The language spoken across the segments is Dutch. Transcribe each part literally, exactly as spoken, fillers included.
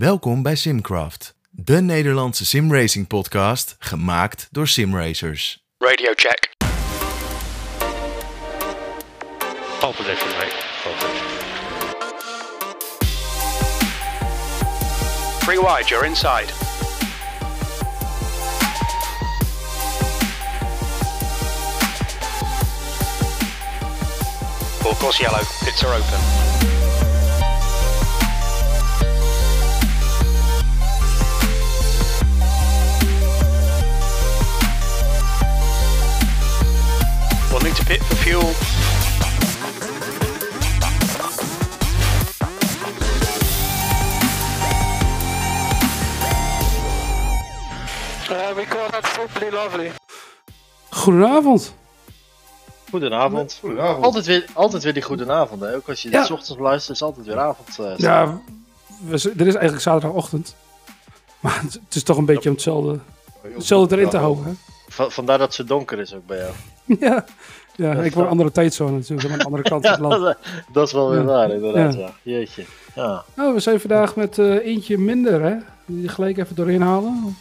Welkom bij Simcraft, de Nederlandse simracing podcast gemaakt door simracers. Radio check. Pole position, mate. Pole position. Three wide, you're inside. Full course yellow, pits are open. We'll need to pit for fuel. Uh, we call that simply lovely. Goedenavond. Goedenavond. Goedenavond. Altijd weer, altijd weer die goedenavond, hè? Ook als je Ja. s ochtends luistert, is altijd weer avond. Uh, Ja, we, z- dit is eigenlijk zaterdagochtend. Maar het, het is toch een beetje om hetzelfde, hetzelfde erin te houden. Hè? Va- vandaar dat het zo donker is ook bij jou. Ja, ja ik word een andere tijdzone natuurlijk, aan de andere kant van het land. dat, dat is wel weer Ja. waar, inderdaad. Ja. Ja. Jeetje. Ja. Nou, we zijn vandaag met uh, eentje minder, hè? Die er gelijk even doorheen halen.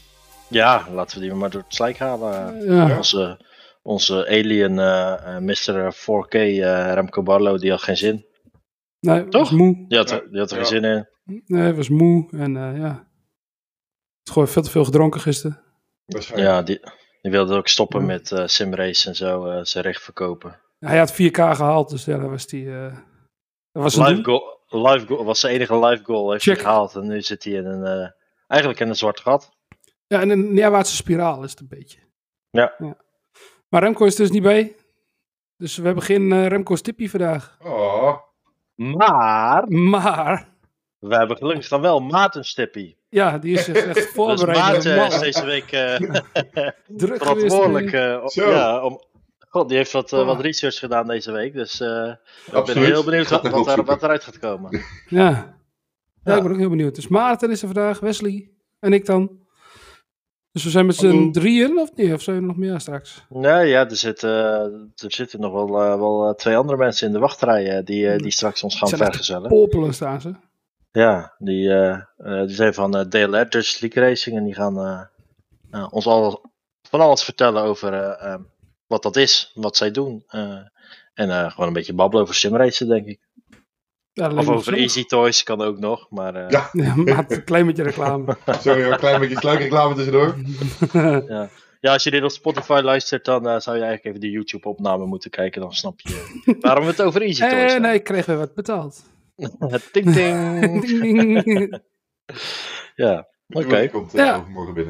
ja, laten we die maar door het slijk halen. Ja, Onze, onze alien uh, uh, mister four K uh, Remco Barlow, die had geen zin. nee, was Toch? moe. Die had, Ja. er- die had er Ja. geen zin in. Nee, was moe en uh, ja. Het gewoon veel te veel gedronken gisteren. Waarschijnlijk. Ja, die, die wilde ook stoppen Ja. met uh, simrace en zo, uh, zijn recht verkopen. Hij had vier K gehaald, dus ja, dat was die. Uh, dat was een Live doel. goal, live goal was zijn enige live goal, heeft Check. hij gehaald. En nu zit hij in een, uh, eigenlijk in een zwart gat. Ja, en een neerwaartse spiraal is het een beetje. Ja. Maar Remco is er dus niet bij. Dus we hebben geen uh, Remco's tippie vandaag. Oh, Maar Maar, we hebben gelukkig dan wel Maarten Stippie. ja, die is zich echt Dus voorbereid. Maarten Man, is deze week uh, druk verantwoordelijk. geweest. uh, om- Zo. ja, om, God, die heeft wat, uh, Oh. wat research gedaan deze week. Dus uh, ik ben Absoluut. heel benieuwd Gaat wat, even wat, er, opzoeken. wat eruit gaat komen. Ja. Ja, Ja. ik ben ook heel benieuwd. Dus Maarten is er vandaag, Wesley en ik dan. Dus we zijn met z'n Hallo. drieën, of niet? Of zijn er nog meer straks? Nee, ja, er zitten, uh, er zitten nog wel, uh, wel uh, twee andere mensen in de wachtrij uh, die, uh, die straks ons gaan Zijn echt vergezellen. Popelen staan ze. Ja, die, uh, uh, die zijn van uh, D L R, Dutch League Racing. En die gaan uh, uh, ons alles, van alles vertellen over uh, um, wat dat is, wat zij doen. Uh, en uh, gewoon een beetje babbelen over simracen, denk ik. Ja, dat Of lijkt me over gezellig. Easy Toys kan ook nog. Maar uh, Ja. Ja, Maat, een klein beetje reclame. sorry hoor, een klein beetje sluikreclame tussendoor. ja. ja, als je dit op Spotify luistert, dan uh, zou je eigenlijk even de YouTube-opname moeten kijken. Dan snap je waarom we het over Easy Toys Eh, hebben. nee, ik kreeg weer wat betaald. ting ting. Ding, ding. Ja, oké. Die komt uh, Ja. overmorgen binnen.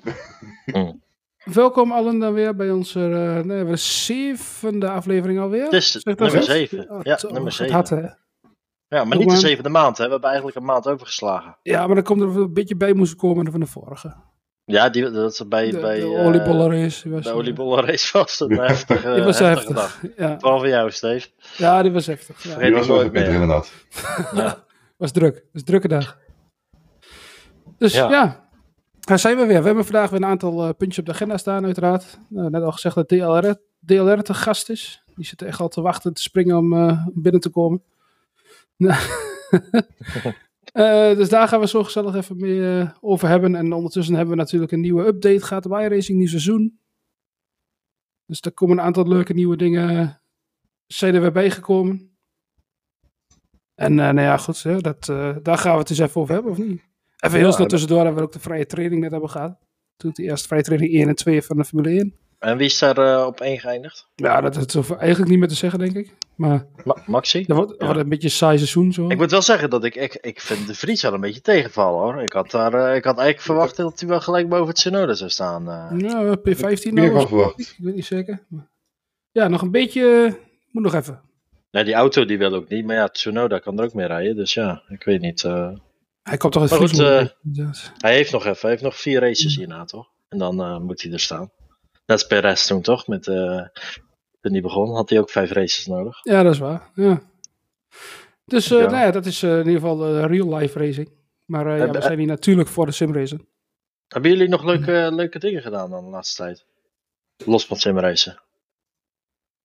Welkom allen dan weer bij onze uh, nee, we zevende aflevering alweer. Het is Zeg dat nummer eens? zeven. Oh, Ja, toch, nummer het zeven. had, hè? Ja, maar niet de zevende maand, hè. We hebben eigenlijk een maand overgeslagen. Ja, maar dan komt er een beetje bij moest komen van de vorige. Ja, die, dat is bij, De, bij, de eh, oliebollenrace. die was, de eh, oliebollenrace was een heftige, Die was heftige heftig. dag. Ja. Vooral voor jou, Steve. ja, die was heftig. Ja. Vergeet Die was wel nooit even beter meer. inderdaad. Ja. was druk. Het was een drukke dag. Dus ja, Ja. daar zijn we weer. We hebben vandaag weer een aantal uh, puntjes op de agenda staan, uiteraard. Uh, net al gezegd dat D L R, D L R te gast is. Die zit echt al te wachten, te springen om uh, binnen te komen. uh, dus daar gaan we zo gezellig even mee uh, over hebben. En ondertussen hebben we natuurlijk een nieuwe update gehad op iRacing, nieuw seizoen. Dus er komen een aantal leuke nieuwe dingen uh, zijn er weer bijgekomen. En uh, nou ja, goed, hè, dat, uh, daar gaan we het eens even over hebben, of niet? Even heel Ja, snel dat- tussendoor hebben we ook de vrije training net hebben gehad. Toen de eerste vrije training één en twee van de Formule één. En wie is daar uh, op één geëindigd? Ja, dat is over eigenlijk niet meer te zeggen, denk ik. Maar Ma Maxi? dat wordt, dat Ja. wordt een beetje een saai seizoen zo. Ik moet wel zeggen dat ik, ik, ik vind de Vries wel een beetje tegenvallen, hoor. Ik had, daar, uh, ik had eigenlijk verwacht dat hij wel gelijk boven het Tsunoda zou staan. Uh. Ja, P vijftien Meer nou. van verwacht. Ik weet niet zeker. Maar ja, nog een beetje. Moet nog even. Nee, die auto die wil ook niet, maar ja, Tsunoda kan er ook mee rijden. Dus ja, ik weet niet. Uh. Hij komt toch uit Maar goed, Friesland. Dus- Hij heeft nog even, hij heeft nog vier races hierna, toch? En dan uh, moet hij er staan. Net als Perez toen, toch? Met, uh, toen hij begon, had hij ook vijf races nodig. Ja, dat is waar. Ja. Dus uh, Ja. nou ja, dat is uh, in ieder geval uh, real life racing. Maar uh, ja, Heb- we zijn hier natuurlijk voor de simracing. Hebben jullie nog leuke, leuke dingen gedaan dan de laatste tijd? Los van simracen.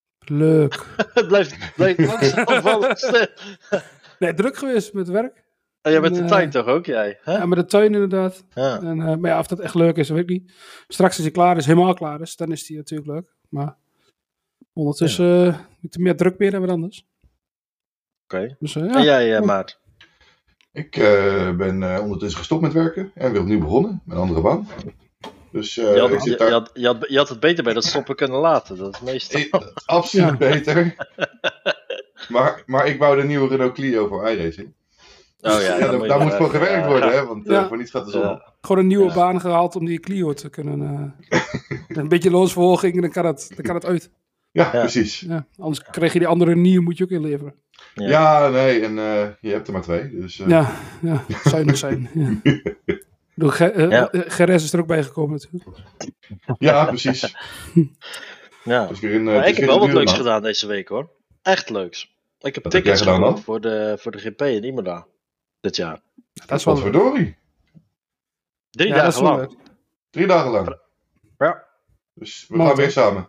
Leuk. Het blijft, blijft langzaam vallen. Nee, druk geweest met werk. Oh, jij bent de En, tuin eh, toch ook, jij? Hè? Ja, met de tuin inderdaad. Ja. En, uh, maar ja, of dat echt leuk is, dat weet ik niet. Straks als hij klaar is, helemaal klaar is, dan is hij natuurlijk leuk. Maar ondertussen ja. uh, moet er meer druk meer dan wat anders. Oké. Okay. Dus, uh, ja. En jij, uh, Maart? Ik uh, ben uh, ondertussen gestopt met werken en weer opnieuw begonnen met een andere baan. Dus, uh, je, had, ik zit je, daar... je, had, je, had, je had het beter bij dat stoppen kunnen laten. Dat is meestal. Ik, absoluut ja. beter. maar, maar ik bouw de nieuwe Renault Clio voor iRacing. Oh ja, ja, daar moet, daar moet voor gewerkt worden, ja. hè? Want ja. uh, voor niets gaat de zon ja. op. Gewoon een nieuwe ja. baan gehaald om die Clio te kunnen... Uh, een beetje loonsverhoging en dan kan het, dan kan het uit. Ja, ja. precies. Ja, anders krijg je die andere nieuwe, moet je ook inleveren. Ja, ja nee, en uh, je hebt er maar twee. Dus, uh... Ja, ja, zou je nog zijn. Ja. Door G- uh, ja. Geres is er ook bij gekomen natuurlijk. Ja, precies. Ja. Dus in, uh, ja, ik heb wel wat leuks maand. gedaan deze week hoor. Echt leuks. Ik heb wat tickets heb gekocht voor de, voor de G P in Imola. Dit jaar. Ja, dat is wel verdorie. Drie ja, dagen lang. Leuk. Drie dagen lang. Ja. Dus we Mant, gaan weer samen.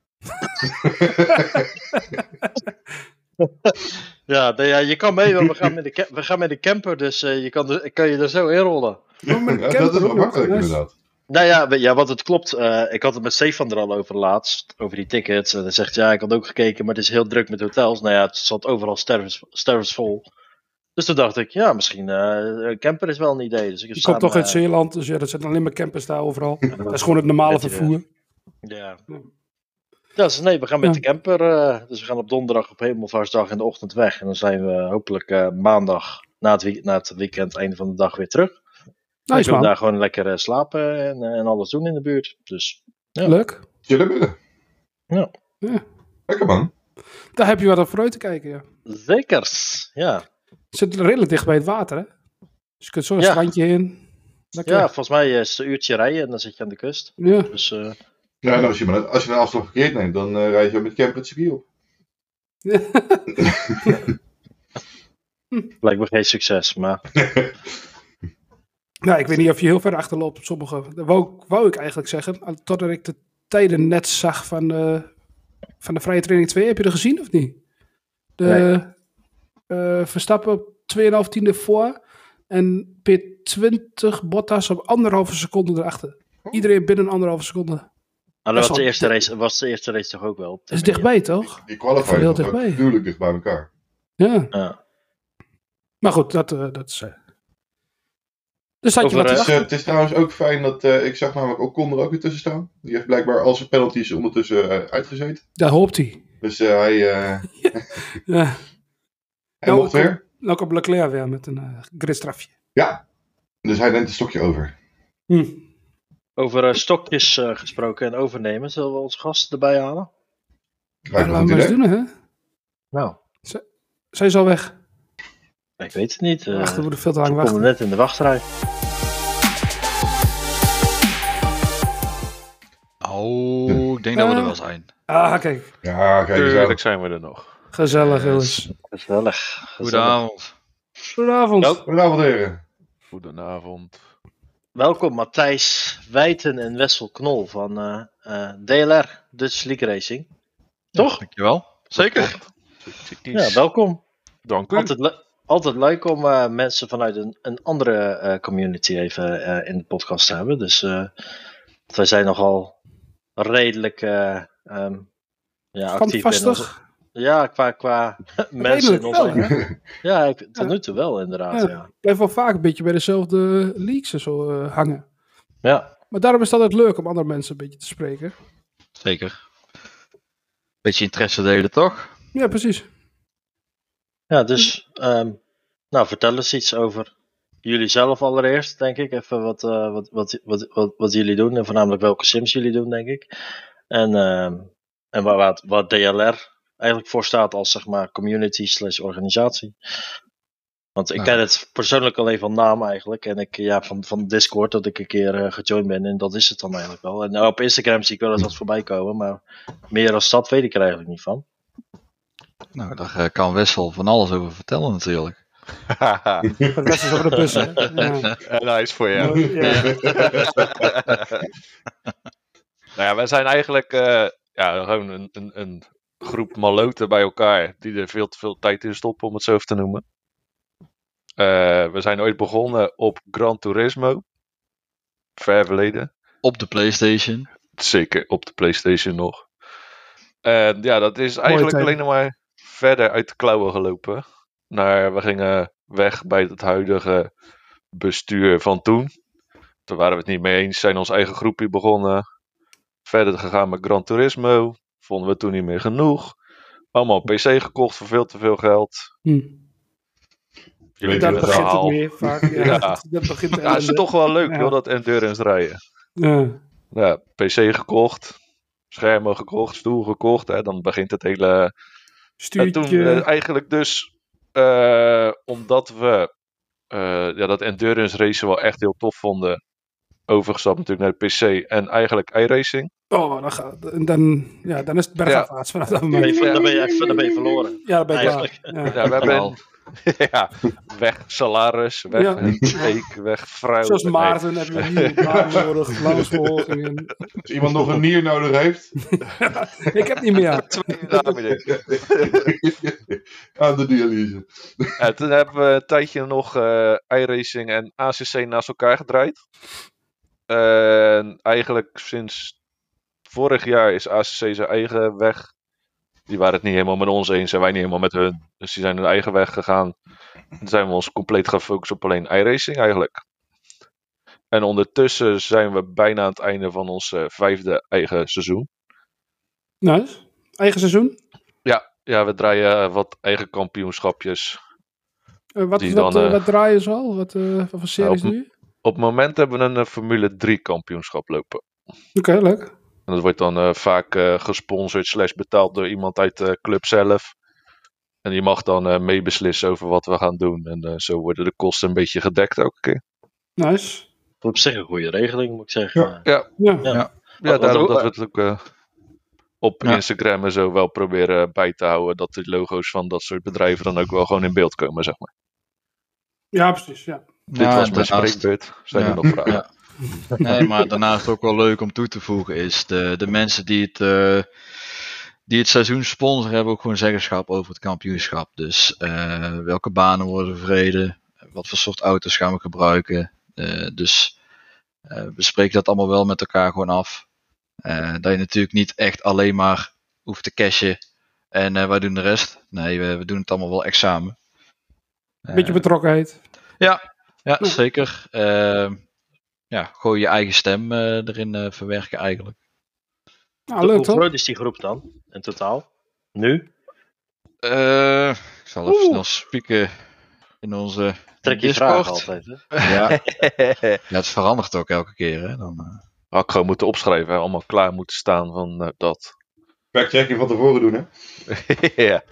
ja, de, ja, je kan mee, want we gaan met de, we gaan met de camper, dus uh, je kan, de, kan je er zo inrollen. Ja, ja, dat is wel makkelijk inderdaad. Nou ja, ja, want het klopt. Uh, ik had het met Stefan er al over laatst, over die tickets. En hij zegt, ja, ik had ook gekeken, maar het is heel druk met hotels. Nou ja, het zat overal stervensvol. Dus toen dacht ik, ja, misschien uh, een camper is wel een idee. Dus ik heb je samen, komt toch uit uh, Zeeland, dus ja, er zijn alleen maar campers daar overal. Dat is gewoon het normale vervoer. Ja. Ja, dus nee, we gaan met ja. de camper. Uh, dus we gaan op donderdag op Hemelvaartsdag in de ochtend weg. En dan zijn we hopelijk uh, maandag na het, week- na het weekend, einde van de dag, weer terug. Dan Nice, kunnen we daar gewoon lekker uh, slapen en, uh, en alles doen in de buurt. Dus, ja. Leuk. Jullie binnen. Ja. ja. Lekker man. Daar heb je wat op vooruit te kijken, ja. Zekers, ja. Het zit redelijk dicht bij het water, hè? Dus je kunt zo een ja. strandje in. Lekker. Ja, volgens mij is het een uurtje rijden en dan zit je aan de kust. Ja. Dus, uh, ja, en als je, maar, als je een afslag verkeerd neemt, dan uh, rijd je met camper het circuit op. Lijkt me geen succes, maar... Nou, ik weet niet of je heel ver achterloopt op sommige. Dat wou, wou ik eigenlijk zeggen. Totdat ik de tijden net zag van de, van de Vrije Training twee. Heb je er gezien of niet? De nee. uh, Verstappen op twee komma vijf tiende voor. En P twintig Bottas op anderhalve seconde erachter. Iedereen binnen anderhalve seconde. Ah, dat was de, eerste race, was de eerste race toch ook wel? Dat is dichtbij, toch? Die, die qualifier heel is dichtbij. Natuurlijk dicht bij elkaar. Ja. ja. Maar goed, dat, uh, dat is... Uh, Dus had je wat het, is, uh, het is trouwens ook fijn dat uh, ik zag namelijk Ocon er ook weer tussen staan. Die heeft blijkbaar al zijn penalties ondertussen uh, uitgezeten. Daar hoopt hij. Dus uh, hij, uh, ja. hij nou, mocht weer. Nou komt Leclerc weer met een uh, gridstrafje. Ja, dus hij neemt een stokje over. Hm. Over uh, stokjes uh, gesproken en overnemen, zullen we onze gasten erbij halen? Ja, laten we eens doen, hè? Nou. Z- zijn ze al weg? Ik weet het niet. Uh, Wachten, we moeten veel te lang wachten. We komen net in de wachtrij. Oh, ik denk uh, dat we er wel zijn. Ah, kijk. Ja, kijk eens Tuurlijk zijn we er nog. Gezellig, jongens. Yes. Gezellig. Gezellig. Goedenavond. Goedenavond. Wel- Goedenavond, heren. Goedenavond. Welkom Matthijs Wijten en Wessel Knol van uh, uh, D L R, Dutch League Racing. Toch? Ja, dankjewel. Zeker. Ja, welkom. Dank u. Altijd, le- altijd leuk om uh, mensen vanuit een, een andere uh, community even uh, in de podcast te hebben. Dus uh, wij zijn nogal redelijk uh, um, ja, actief. In onze, ja, qua, qua mensen in onze... Wel, ja, ik, tot ja. nu toe wel inderdaad. Ja. Ja. Ik blijf wel vaak een beetje bij dezelfde leaks en zo uh, hangen. Ja. Maar daarom is het altijd leuk om andere mensen een beetje te spreken. Zeker. Beetje interesse delen, toch? Ja, precies. Ja, dus um, nou, vertel eens iets over jullie zelf allereerst, denk ik. Even wat, uh, wat, wat, wat, wat, wat jullie doen en voornamelijk welke sims jullie doen, denk ik. En, um, en wat, wat D L R eigenlijk voor staat als, zeg maar, community slash organisatie. Want ik nou. ken het persoonlijk alleen van naam eigenlijk. En ik, ja, van, van Discord dat ik een keer uh, gejoined ben. En dat is het dan eigenlijk wel. En nou, op Instagram zie ik wel eens wat voorbij komen. Maar meer dan dat weet ik er eigenlijk niet van. Nou, daar uh, kan Wessel van alles over vertellen natuurlijk. Het beste is over de bus, hè? Ja. Ja, nice voor jou. Ja. Nou ja, wij zijn eigenlijk uh, ja, gewoon een, een, een groep maloten bij elkaar. Die er veel te veel tijd in stoppen, om het zo even te noemen. Uh, we zijn ooit begonnen op Gran Turismo. Ver verleden. Op de PlayStation. Zeker, op de PlayStation nog. En ja, dat is eigenlijk alleen nog maar verder uit de klauwen gelopen. Naar, we gingen weg bij het huidige bestuur van toen. Toen waren we het niet mee eens. Zijn ons eigen groepje begonnen. Verder gegaan met Gran Turismo. Vonden we toen niet meer genoeg. Allemaal een P C gekocht voor veel te veel geld. Hm. Jullie Dat het begint verhaal. het meer vaak. Ja, Ja. Dat, dat begint Ja, het is toch wel leuk, Ja. joh, dat endurance rijden. Ja. Ja, P C gekocht. Schermen gekocht. Stoel gekocht. Hè, dan begint het hele... En toen Stuurtje. uh, eigenlijk dus... Uh, omdat we uh, ja, dat endurance racen wel echt heel tof vonden. Overgestapt natuurlijk naar de P C. En eigenlijk iRacing. Oh, dan, gaat, en dan, ja, dan is het bergafwaarts vanaf dat Dan ben je, moment. dan ben je, even- dan ben je verloren. Ja, dan ben ik Eigenlijk. klaar. Ja. Ja, we hebben... ja, weg salaris, weg Ja. hypotheek, weg vrouw. Zoals Nee. Maarten heb je een nieuwe baan nodig, loonsverhogingen. Als iemand nog een nier nodig heeft. Ik heb niet meer. Twee dagen weer. Aan de dialyse. Ja, toen hebben we een tijdje nog uh, iRacing en A C C naast elkaar gedraaid. En eigenlijk sinds vorig jaar is A C C zijn eigen weg. Die waren het niet helemaal met ons eens en wij niet helemaal met hun. Dus die zijn hun eigen weg gegaan. Toen zijn we ons compleet gaan focussen op alleen iRacing eigenlijk. En ondertussen zijn we bijna aan het einde van ons uh, vijfde eigen seizoen. Nice. Eigen seizoen. Ja, ja we draaien uh, wat eigen kampioenschapjes. Uh, wat, Die wat, dan, uh, uh, wat draaien ze al? Wat, uh, wat voor series op- doe je? Op het moment hebben we een uh, Formule drie kampioenschap lopen. Oké, leuk. En dat wordt dan uh, vaak uh, gesponsord slash betaald door iemand uit de club zelf. En die mag dan uh, meebeslissen over wat we gaan doen. En uh, zo worden de kosten een beetje gedekt elke keer. Nice. Op zich een goede regeling, moet ik zeggen. Ja. Ja, Ja. Ja. ja Wat- daarom wat- dat we het ook uh, op Ja. Instagram en zo wel proberen bij te houden. Dat de logo's van dat soort bedrijven dan ook wel gewoon in beeld komen, zeg maar. Ja, precies. Ja. Dit Ja, was mijn daarnaast- spreekbeurt. Zijn Ja. er nog vragen? Ja. Nee, maar daarnaast ook wel leuk om toe te voegen is de, de mensen die het, uh, die het seizoen sponsoren hebben ook gewoon zeggenschap over het kampioenschap. Dus uh, welke banen worden verreden, wat voor soort auto's gaan we gebruiken. Uh, dus uh, we spreken dat allemaal wel met elkaar gewoon af. Uh, dat je natuurlijk niet echt alleen maar hoeft te cashen en uh, wij doen de rest. Nee, we, we doen het allemaal wel echt samen. Uh, Beetje betrokkenheid. Ja, ja Ja. zeker. Uh, ja, gewoon je eigen stem uh, erin uh, verwerken eigenlijk. Nou, leuk Hoe toch? groot is die groep dan, in totaal? Nu? Uh, ik zal even Oeh. snel spieken in onze Trek je Discord. vragen altijd, hè? Ja. Ja, het verandert ook elke keer. Hè? Dan, uh... Had ik gewoon moeten opschrijven. Hè? Allemaal klaar moeten staan van uh, dat. Backtracking van tevoren doen, hè? Ja.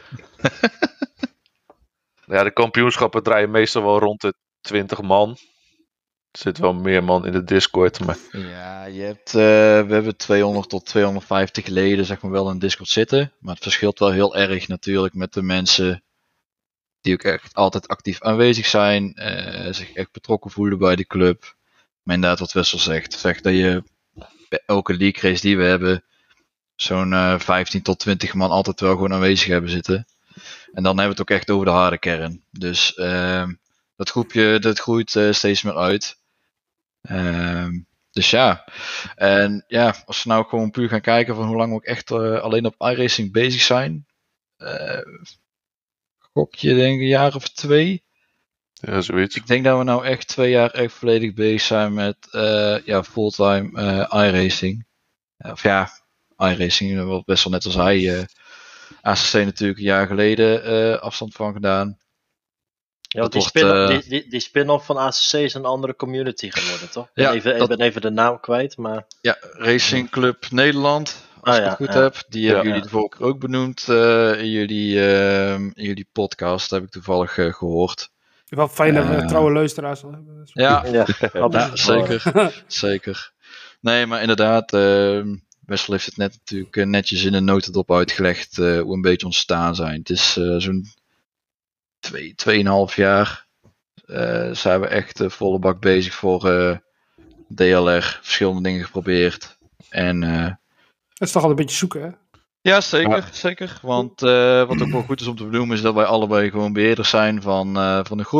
Ja, de kampioenschappen draaien meestal wel rond de twintig man. Er zit wel meer man in de Discord, maar Ja, je hebt, uh, we hebben tweehonderd tot tweehonderdvijftig leden zeg maar, wel in Discord zitten. Maar het verschilt wel heel erg natuurlijk met de mensen die ook echt altijd actief aanwezig zijn. Uh, zich echt betrokken voelen bij de club. Maar inderdaad wat Wessel zegt. Zeg dat je bij elke league race die we hebben zo'n uh, vijftien tot twintig man altijd wel gewoon aanwezig hebben zitten. En dan hebben we het ook echt over de harde kern. Dus uh, dat groepje dat groeit uh, steeds meer uit. Uh, dus ja. En ja, als we nou gewoon puur gaan kijken van hoe lang we ook echt uh, alleen op iRacing bezig zijn. Uh, gokje denk ik een jaar of twee. ja, zoiets. Ik denk dat we nou echt twee jaar echt volledig bezig zijn met uh, ja, fulltime uh, iRacing. Of ja, iRacing, wat best wel net als hij. Uh, A C C natuurlijk een jaar geleden uh, afstand van gedaan. Ja, want Dat die, wordt, spin-off, uh, die, die, die spin-off van A C C is een andere community geworden, toch? Ja, ik, ben even, dat- ik ben even de naam kwijt, maar... Ja, Racing Club Nederland, als Ah, ik ja, het goed ja. heb. Die hebben Ja. jullie de vorige keer ook benoemd uh, in, jullie, uh, in jullie podcast. Dat heb ik toevallig uh, gehoord. Wel fijn dat we Eh. trouwe luisteraars al hebben. Dat is- Ja, Ja, ja absoluut. zeker. Zeker. Nee, maar inderdaad, uh, Wessel heeft het net natuurlijk uh, netjes in een notendop uitgelegd uh, hoe een beetje ontstaan zijn. Het is uh, zo'n twee, tweeënhalf jaar uh, zijn we echt uh, volle bak bezig voor uh, D L R, verschillende dingen geprobeerd. En uh, Het is toch al een beetje zoeken, hè? ja, zeker, zeker. Want uh, wat ook wel goed is om te benoemen is dat wij allebei gewoon beheerders zijn van, uh, van de groep.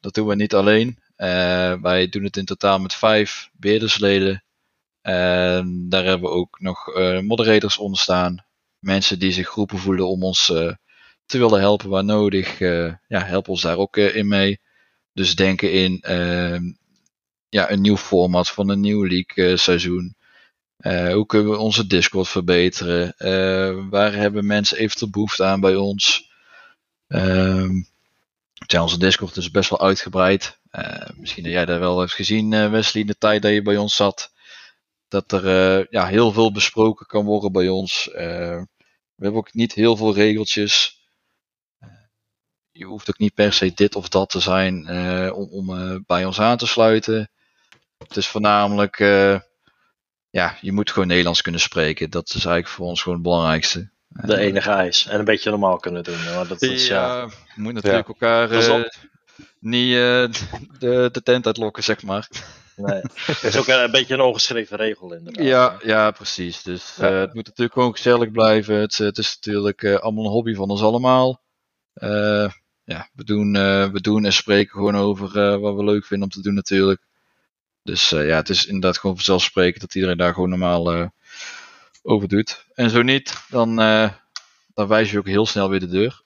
dat doen we niet alleen. Uh, wij doen het in totaal met vijf beheerdersleden. En daar hebben we ook nog uh, moderators onder staan. Mensen die zich geroepen voelen om ons uh, te willen helpen waar nodig. Uh, ja, help ons daar ook uh, in mee. Dus denken in uh, ja, een nieuw format van een nieuw league uh, seizoen. Uh, hoe kunnen we onze Discord verbeteren? Uh, waar hebben mensen eventueel behoefte aan bij ons? Uh, ja, onze Discord is best wel uitgebreid. Uh, misschien dat jij dat wel hebt gezien, uh, Wesley, in de tijd dat je bij ons zat. Dat er uh, ja, heel veel besproken kan worden bij ons. Uh, we hebben ook niet heel veel regeltjes. Uh, je hoeft ook niet per se dit of dat te zijn uh, om, om uh, bij ons aan te sluiten. Het is voornamelijk, uh, ja, je moet gewoon Nederlands kunnen spreken. Dat is eigenlijk voor ons gewoon het belangrijkste. De enige eis. En een beetje normaal kunnen doen. Maar dat is, ja, ja, je moet natuurlijk ja. elkaar uh, niet uh, de, de tent uitlokken, zeg maar. Nee, het is ook een beetje een ongeschreven regel inderdaad. Ja, ja precies. Dus uh, het moet natuurlijk gewoon gezellig blijven. Het, het is natuurlijk uh, allemaal een hobby van ons allemaal. Uh, ja, we doen, uh, we doen en spreken gewoon over uh, wat we leuk vinden om te doen natuurlijk. Dus uh, ja, het is inderdaad gewoon vanzelfsprekend dat iedereen daar gewoon normaal uh, over doet. En zo niet, dan, uh, dan wijs je ook heel snel weer de deur.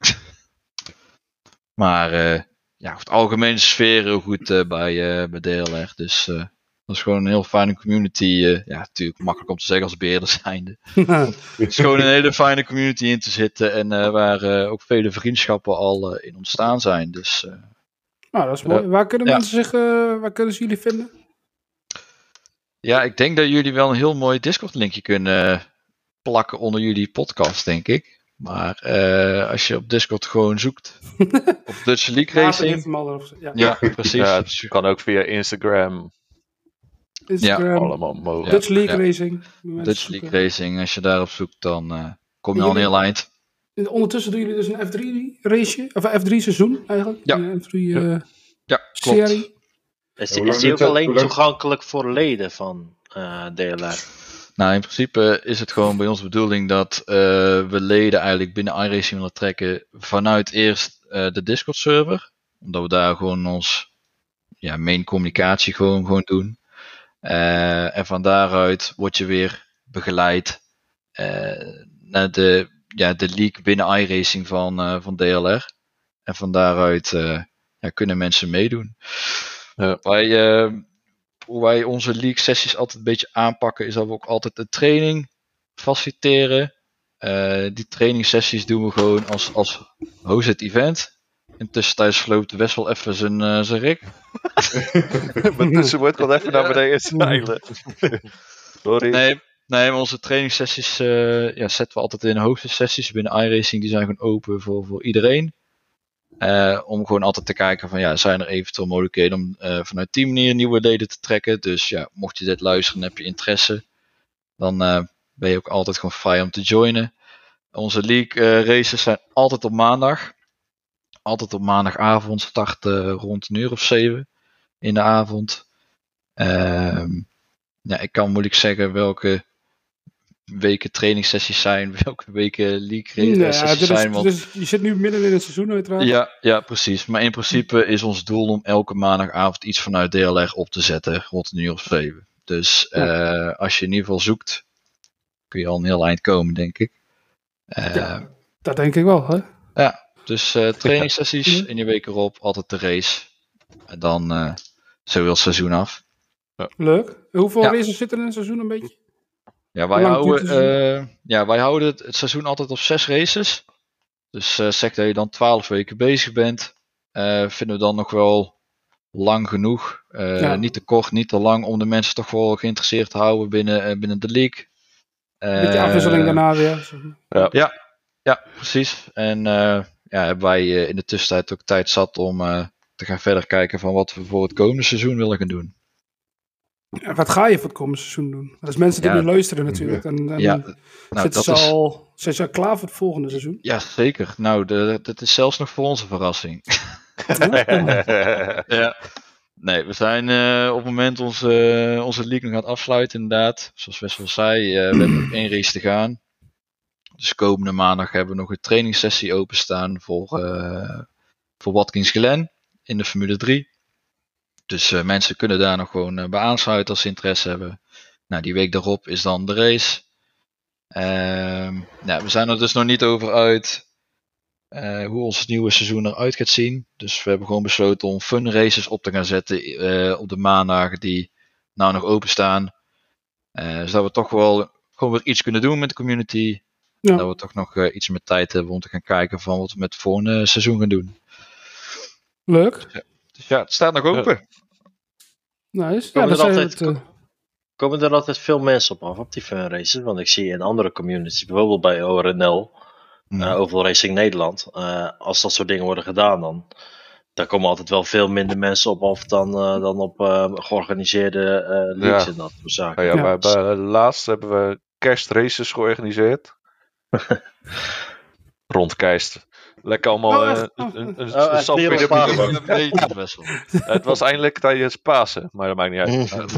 Maar uh, ja, over het algemeen is de sfeer heel goed uh, bij, uh, bij D L R. Dus uh, dat is gewoon een heel fijne community. Uh, ja, natuurlijk makkelijk om te zeggen als beheerder zijnde. Het is gewoon een hele fijne community in te zitten. En uh, waar uh, ook vele vriendschappen al uh, in ontstaan zijn. Dus, uh, nou, dat is mooi. Uh, waar kunnen ja. mensen zich, uh, waar kunnen ze jullie vinden? Ja, ik denk dat jullie wel een heel mooi Discord linkje kunnen plakken onder jullie podcast, denk ik. Maar uh, als je op Discord gewoon zoekt op Dutch League Racing. Ja. ja, precies. Ja, het kan ook via Instagram. Instagram. Ja, allemaal mogelijk. Dutch League ja. Racing. Dutch League Racing, als je daarop zoekt, dan uh, kom je al een heel eind. Ondertussen doen jullie dus een F drie raceje, of een F drie seizoen eigenlijk. Ja, een F drie uh, ja klopt. Serie. Is die, is die ook alleen toegankelijk voor leden van uh, D L R? Nou, in principe is het gewoon bij ons bedoeling dat uh, we leden eigenlijk binnen iRacing willen trekken vanuit eerst uh, de Discord server. Omdat we daar gewoon ons ja, main communicatie gewoon, gewoon doen. Uh, en van daaruit word je weer begeleid uh, naar de, ja, de league binnen iRacing van, uh, van D L R. En van daaruit uh, ja, kunnen mensen meedoen. Uh, wij... Uh, Hoe wij onze league sessies altijd een beetje aanpakken, is dat we ook altijd een training faciliteren. Uh, die training sessies doen we gewoon als, als host het event. Intussen sloopt Wes wel even zijn, uh, zijn rik. Maar tussenwoord kan even naar beneden zeilen. Sorry. Nee, nee, maar onze training sessies uh, ja, zetten we altijd in host sessies binnen iRacing. Die zijn gewoon open voor, voor iedereen. Uh, om gewoon altijd te kijken van ja, zijn er eventueel mogelijkheden om uh, vanuit die manier nieuwe leden te trekken. Dus ja, mocht je dit luisteren en heb je interesse, dan uh, ben je ook altijd gewoon vrij om te joinen. Onze league uh, races zijn altijd op maandag. Altijd op maandagavond, start uh, rond een uur of zeven in de avond. Uh, ja, ik kan moeilijk zeggen welke weken trainingssessies zijn, welke weken league ja, sessies is, zijn. Want... dus je zit nu midden in het seizoen uiteraard. Ja, ja, precies. Maar in principe is ons doel om elke maandagavond iets vanuit D L R op te zetten, rond een uur of zeven. Dus ja. uh, als je in ieder geval zoekt, kun je al een heel eind komen, denk ik. Uh, ja, dat denk ik wel, hè? Ja, dus uh, trainingssessies ja. in je week erop, altijd de race. En dan uh, zo wil het seizoen af. Ja. Leuk. Hoeveel ja. races zitten er in een seizoen een beetje? Ja, wij houden, uh, ja, wij houden het, het seizoen altijd op zes races. Dus uh, zeg dat je dan twaalf weken bezig bent. Uh, vinden we dan nog wel lang genoeg. Uh, ja. Niet te kort, niet te lang. Om de mensen toch wel geïnteresseerd te houden binnen, uh, binnen de league. Een beetje uh, afwisseling daarna weer. Ja, ja, ja precies. En uh, ja, hebben wij uh, in de tussentijd ook tijd zat om uh, te gaan verder kijken van wat we voor het komende seizoen willen gaan doen. Ja, wat ga je voor het komende seizoen doen? Dat is mensen die ja. nu luisteren natuurlijk. En, en ja. nou, zitten ze, is... al, zijn ze al klaar voor het volgende seizoen? Ja, zeker. Nou, de, dat is zelfs nog voor onze verrassing. ja. Nee, we zijn uh, op het moment onze, uh, onze league nog aan het afsluiten inderdaad. Zoals Wes al zei, uh, we hebben nog één race te gaan. Dus komende maandag hebben we nog een trainingssessie openstaan voor, uh, voor Watkins Glen. in de Formule drie. Dus uh, mensen kunnen daar nog gewoon uh, bij aansluiten als ze interesse hebben. Nou, die week daarop is dan de race. Uh, nou, we zijn er dus nog niet over uit uh, hoe ons nieuwe seizoen eruit gaat zien. Dus we hebben gewoon besloten om fun races op te gaan zetten uh, op de maandagen die nou nog openstaan. Uh, zodat we toch wel gewoon weer iets kunnen doen met de community. Ja. Dat we toch nog uh, iets meer tijd hebben om te gaan kijken van wat we met het volgende seizoen gaan doen. Leuk. Dus ja, dus ja het staat nog open. Nice. Komen, Ja, er altijd, het, uh... komen er altijd veel mensen op af op die fun races? Want ik zie in andere communities, bijvoorbeeld bij O R N L, hmm. uh, Oval Racing Nederland, uh, als dat soort dingen worden gedaan dan, daar komen altijd wel veel minder mensen op af dan, uh, dan op uh, georganiseerde uh, leagues ja. en dat soort zaken. Ja, ja, maar bij, laatst hebben we kerstraces georganiseerd. Rond kerst. Lekker allemaal oh, uh, oh, een, een, oh, een stapje. Het was eindelijk tijdens Pasen, maar dat maakt niet uit.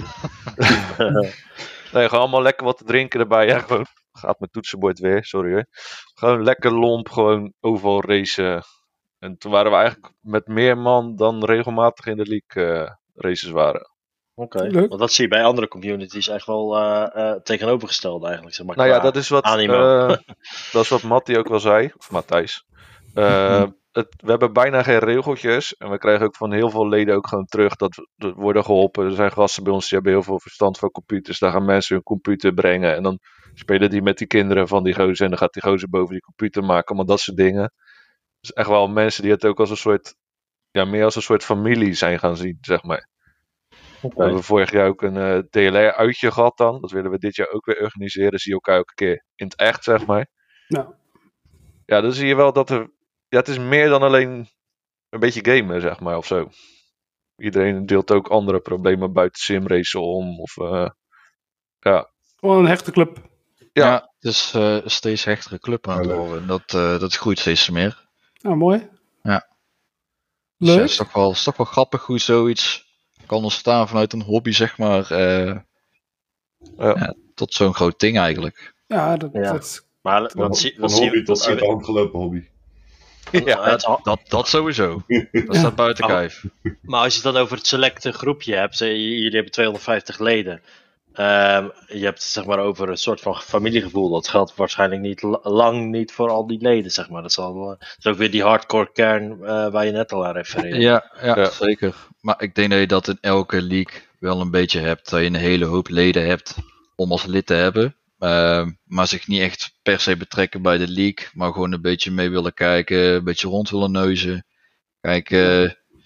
Nee, gewoon allemaal lekker wat te drinken erbij. Ja, gewoon, gaat mijn toetsenbord weer, sorry hoor. Gewoon lekker lomp, gewoon overal racen. En toen waren we eigenlijk met meer man dan regelmatig in de league uh, races waren. Oké, okay. Want dat zie je bij andere communities echt wel uh, uh, tegenovergesteld eigenlijk. Zeg maar, nou ja, dat is wat, uh, dat is wat Mattie ook wel zei, of Matthijs. Uh, hmm. het, we hebben bijna geen regeltjes en we krijgen ook van heel veel leden ook gewoon terug dat we dat worden geholpen. Er zijn gasten bij ons die hebben heel veel verstand van computers. Daar gaan mensen hun computer brengen en dan spelen die met die kinderen van die gozer en dan gaat die gozer boven die computer maken, allemaal dat soort dingen. Dus echt wel mensen die het ook als een soort, ja, meer als een soort familie zijn gaan zien, zeg maar. Okay. We hebben vorig jaar ook een uh, D L R-uitje gehad dan. Dat willen we dit jaar ook weer organiseren. Zie je elkaar ook een keer in het echt, zeg maar. Ja. Ja, dan zie je wel dat er... Ja, het is meer dan alleen een beetje gamen, zeg maar, of zo. Iedereen deelt ook andere problemen buiten simracen om, of... Uh, ja. Gewoon een hechte club. Ja, ja het is uh, een steeds hechtere club aan het worden. Dat, uh, dat groeit steeds meer. Nou, mooi. Ja. Leuk. Dus ja, het is toch wel, is toch wel grappig hoe zoiets... kan ontstaan vanuit een hobby, zeg maar, uh, ja. Ja, tot zo'n groot ding eigenlijk. Ja, dat... Ja. dat... Maar wat, wat zie, wat van hobby zie, tot uit de hand gelopen hobby. Ja, dat, dat, dat sowieso. Dat staat buiten kijf. Maar, maar als je het dan over het selecte groepje hebt, jullie hebben tweehonderdvijftig leden. Um, je hebt het zeg maar over een soort van familiegevoel. Dat geldt waarschijnlijk niet lang niet voor al die leden, zeg maar. Dat, zal, dat is ook weer die hardcore kern uh, waar je net al aan refereerde. Ja, ja, ja, zeker. Maar ik denk dat je dat in elke league wel een beetje hebt. Dat je een hele hoop leden hebt om als lid te hebben. Uh, maar zich niet echt per se betrekken bij de league. Maar gewoon een beetje mee willen kijken. Een beetje rond willen neuzen. Kijk, uh,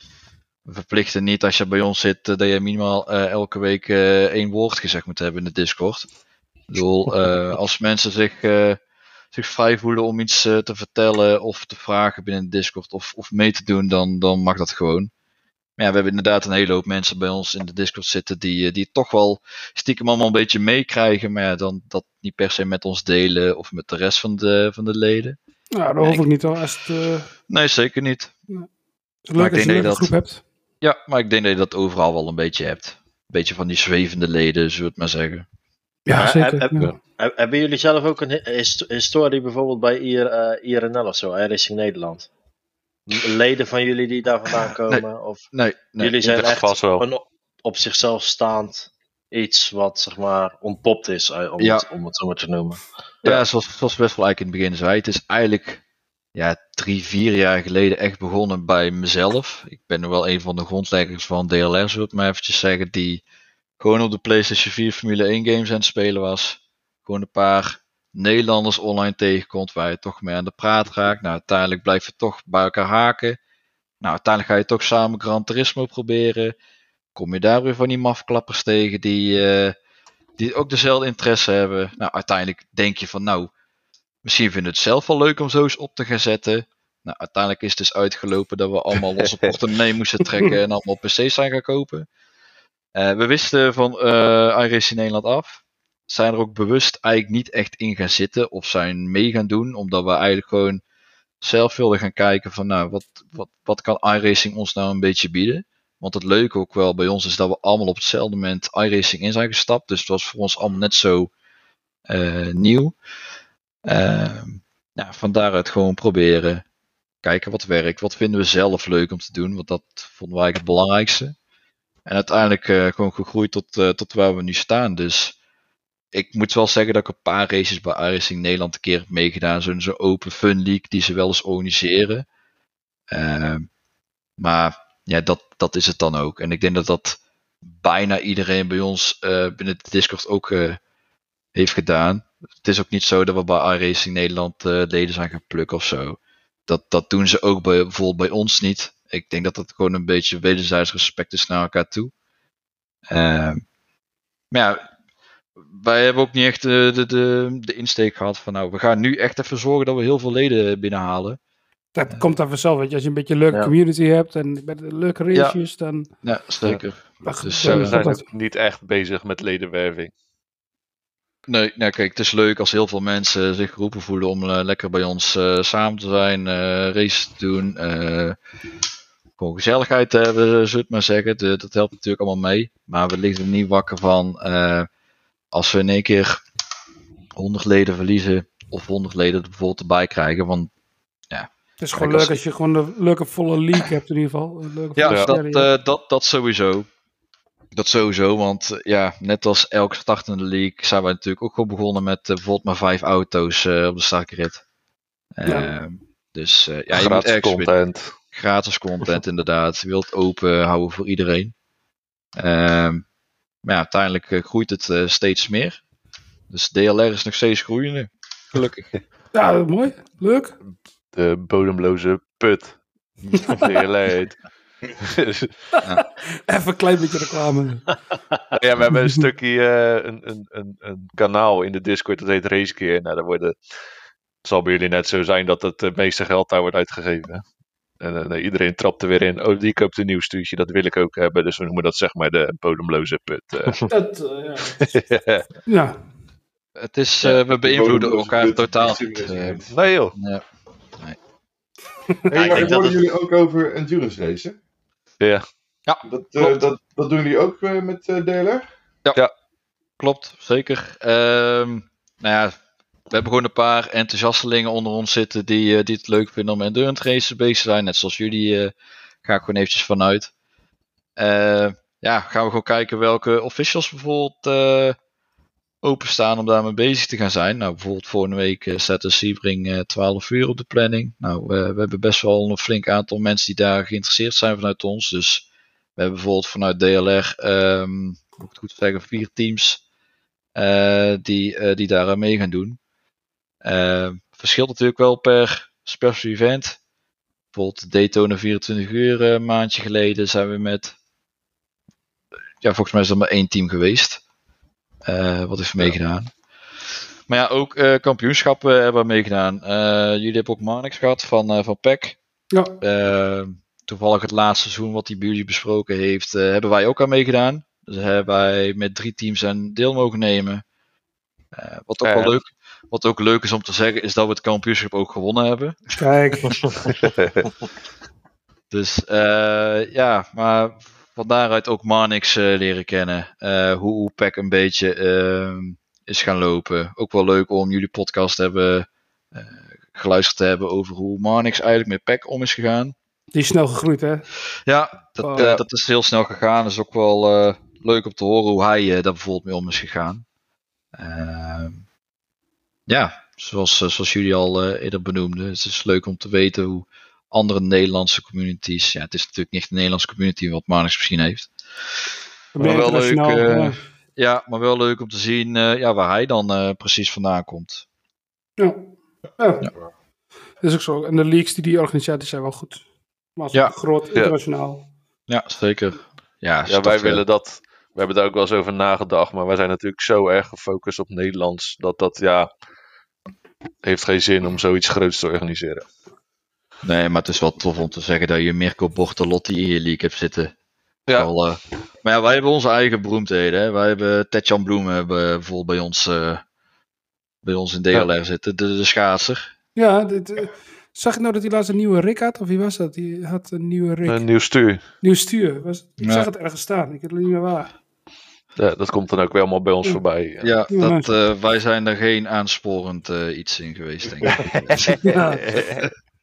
we verplichten niet als je bij ons zit uh, dat je minimaal uh, elke week uh, één woord gezegd moet hebben in de Discord. Ik bedoel, uh, als mensen zich, uh, zich vrij voelen om iets uh, te vertellen of te vragen binnen de Discord of, of mee te doen, dan, dan mag dat gewoon. Maar ja, we hebben inderdaad een hele hoop mensen bij ons in de Discord zitten die, die toch wel stiekem allemaal een beetje meekrijgen, maar ja, dan dat niet per se met ons delen of met de rest van de, van de leden. Nou, dat hoef ik niet hoor. Als het, uh... Nee, zeker niet. Ja. Het is leuk als je een groep hebt. Ja, maar ik denk dat je dat overal wel een beetje hebt. Een beetje van die zwevende leden, zullen we het maar zeggen. Ja, ja zeker. Heb, ja. Heb, hebben jullie zelf ook een hist- historie bijvoorbeeld bij I R, uh, I R N L of zo, iRacing Nederland? Leden van jullie die daar vandaan komen? Nee, of nee, nee jullie zijn echt wel. een op zichzelf staand iets wat zeg maar ontpopt is, om, ja. het, om het zo maar te noemen. Ja, ja zoals, zoals best wel eigenlijk in het begin zei. Het is eigenlijk ja, drie, vier jaar geleden echt begonnen bij mezelf. Ik ben er wel een van de grondleggers van D L R, zullen we maar eventjes zeggen, die gewoon op de PlayStation vier Formule één games aan het spelen was. Gewoon een paar Nederlanders online tegenkomt waar je toch mee aan de praat raakt. Nou, uiteindelijk blijf je toch bij elkaar haken. Nou, uiteindelijk ga je toch samen Gran Turismo proberen. Kom je daar weer van die mafklappers tegen die, uh, die ook dezelfde interesse hebben. Nou, uiteindelijk denk je van nou, misschien vinden we het zelf wel leuk om zo eens op te gaan zetten. Nou, uiteindelijk is het dus uitgelopen dat we allemaal losse portemonnee moesten trekken en allemaal P C's zijn gaan kopen. Uh, we wisten van uh, iRacing Nederland af. Zijn er ook bewust eigenlijk niet echt in gaan zitten of zijn mee gaan doen. Omdat we eigenlijk gewoon zelf wilden gaan kijken van nou, wat, wat, wat kan iRacing ons nou een beetje bieden. Want het leuke ook wel bij ons is dat we allemaal op hetzelfde moment iRacing in zijn gestapt. Dus het was voor ons allemaal net zo uh, nieuw. Uh, nou, van daaruit gewoon proberen. kijken wat werkt, wat vinden we zelf leuk om te doen, want dat vonden wij eigenlijk het belangrijkste. En uiteindelijk uh, gewoon gegroeid tot, uh, tot waar we nu staan. Dus ik moet wel zeggen dat ik een paar races bij iRacing Nederland een keer heb meegedaan. Zo'n zo open fun league die ze wel eens organiseren. Uh, maar ja, dat, dat is het dan ook. En ik denk dat dat bijna iedereen bij ons uh, binnen de Discord ook uh, heeft gedaan. Het is ook niet zo dat we bij iRacing Nederland uh, leden zijn gaan plukken of zo. Dat, dat doen ze ook bij, bijvoorbeeld bij ons niet. Ik denk dat dat gewoon een beetje wederzijds respect is naar elkaar toe. Uh, maar ja, wij hebben ook niet echt de, de, de, de insteek gehad van nou, we gaan nu echt even zorgen dat we heel veel leden binnenhalen. Dat uh, komt dan vanzelf, weet je. Als je een beetje een leuke ja. community hebt en met leuke races, ja. dan... Ja, zeker. Ja. Dus, uh, we zijn ook niet echt bezig met ledenwerving. Nee, nou kijk, het is leuk als heel veel mensen zich geroepen voelen om uh, lekker bij ons uh, samen te zijn, uh, races te doen, uh, gewoon gezelligheid te hebben, zullen we het maar zeggen. De, dat helpt natuurlijk allemaal mee, maar we liggen er niet wakker van uh, als we in één keer honderd leden verliezen of honderd leden er bijvoorbeeld erbij krijgen, want ja. Het is gewoon kijk, leuk als je gewoon een leuke volle league hebt in ieder geval. Een leuke ja, dat, uh, dat, dat sowieso. Dat sowieso, want uh, ja, net als elke startende league zijn wij natuurlijk ook gewoon begonnen met uh, bijvoorbeeld maar vijf auto's uh, op de startrit. Uh, ja. Dus uh, ja, je gratis moet content. Spelen. Gratis content inderdaad. Je wilt het open houden voor iedereen. Uh, maar ja, uiteindelijk uh, groeit het uh, steeds meer. Dus D L R is nog steeds groeiende. Gelukkig. Ja, mooi. Leuk. De bodemloze put. D L R heet. Ja. Even een klein beetje reclame. Ja, we hebben een stukje, uh, een, een, een, een kanaal in de Discord, dat heet Racegear. Nou, daar worden, het zal bij jullie net zo zijn dat het uh, meeste geld daar wordt uitgegeven. En uh, iedereen trapt er weer in. Oh, die koopt een nieuw stuurtje, dat wil ik ook hebben. Dus we noemen dat zeg maar de bodemloze put. Uh. Dat, uh, ja. ja. Het is, uh, we beïnvloeden elkaar totaal niet. Uh, nee joh. Ja. Nee. Hey, maar ik hoorde jullie ook over endurance racen. Ja. Ja, dat, uh, dat, dat doen jullie ook uh, met uh, D L R? Ja, ja. Klopt, zeker. Um, nou ja, we hebben gewoon een paar enthousiastelingen onder ons zitten die, uh, die het leuk vinden om endurance races bezig te zijn. Net zoals jullie, uh, ga ik gewoon eventjes vanuit. Uh, ja, gaan we gewoon kijken welke officials bijvoorbeeld uh, openstaan om daarmee bezig te gaan zijn. Nou, bijvoorbeeld volgende week uh, staat de Sebring uh, twaalf uur op de planning. Nou, uh, we hebben best wel een flink aantal mensen die daar geïnteresseerd zijn vanuit ons. Dus we hebben bijvoorbeeld vanuit D L R, um, moet ik het goed zeggen, vier teams uh, die, uh, die daar aan mee gaan doen. Uh, verschilt natuurlijk wel per special event. Bijvoorbeeld Daytona vierentwintig uur uh, een maandje geleden zijn we met, ja, volgens mij is er maar één team geweest. Uh, wat heeft meegedaan. Maar ja, ook uh, kampioenschappen hebben we meegedaan. Uh, jullie hebben ook Marnix gehad van, uh, van P E C. Ja. Uh, toevallig het laatste seizoen wat hij bij jullie besproken heeft, uh, hebben wij ook aan meegedaan. Dus hebben wij met drie teams aan deel mogen nemen. Uh, wat ook uh, wel leuk, wat ook leuk is om te zeggen, is dat we het kampioenschap ook gewonnen hebben. Kijk. Dus uh, ja, maar van daaruit ook Marnix uh, leren kennen. Uh, hoe, hoe P E C een beetje uh, is gaan lopen. Ook wel leuk om jullie podcast te hebben uh, geluisterd te hebben over hoe Marnix eigenlijk met P E C om is gegaan. Die is snel gegroeid, hè? Ja, dat, oh, uh, ja. dat is heel snel gegaan. Dat is ook wel uh, leuk om te horen hoe hij uh, daar bijvoorbeeld mee om is gegaan. Uh, ja, zoals, uh, zoals jullie al uh, eerder benoemden. Het is leuk om te weten hoe andere Nederlandse communities. Ja, het is natuurlijk niet echt een Nederlandse community wat Marnix misschien heeft. Maar wel leuk, uh, ja. ja, maar wel leuk om te zien uh, ja, waar hij dan uh, precies vandaan komt. Ja. Ja. ja. Dat is ook zo. En de leagues die die organisaties zijn wel goed. Maar ja. groot internationaal. Ja, zeker. Ja, ja wij willen dat. We hebben daar ook wel eens over nagedacht, maar wij zijn natuurlijk zo erg gefocust op Nederlands dat dat ja heeft geen zin om zoiets groots te organiseren. Nee, maar het is wel tof om te zeggen dat je Mirko Bortolotti in je league hebt zitten. Ja. Wel, uh, maar ja, wij hebben onze eigen beroemdheden. Hè? Wij hebben Tetjan Bloem hebben bijvoorbeeld bij ons, uh, bij ons in D L R ja. zitten, de, de schaatser. Ja, dit, uh, zag je nou dat hij laatst een nieuwe rig had? Of wie was dat? Die had een nieuwe rig. Een nieuw stuur. Nieuw stuur. Was, ik ja. zag het ergens staan. Ik weet het niet meer waar. Ja, dat komt dan ook weer allemaal bij ons ja. voorbij. Ja, ja dat, uh, wij zijn er geen aansporend uh, iets in geweest, denk ik. ja.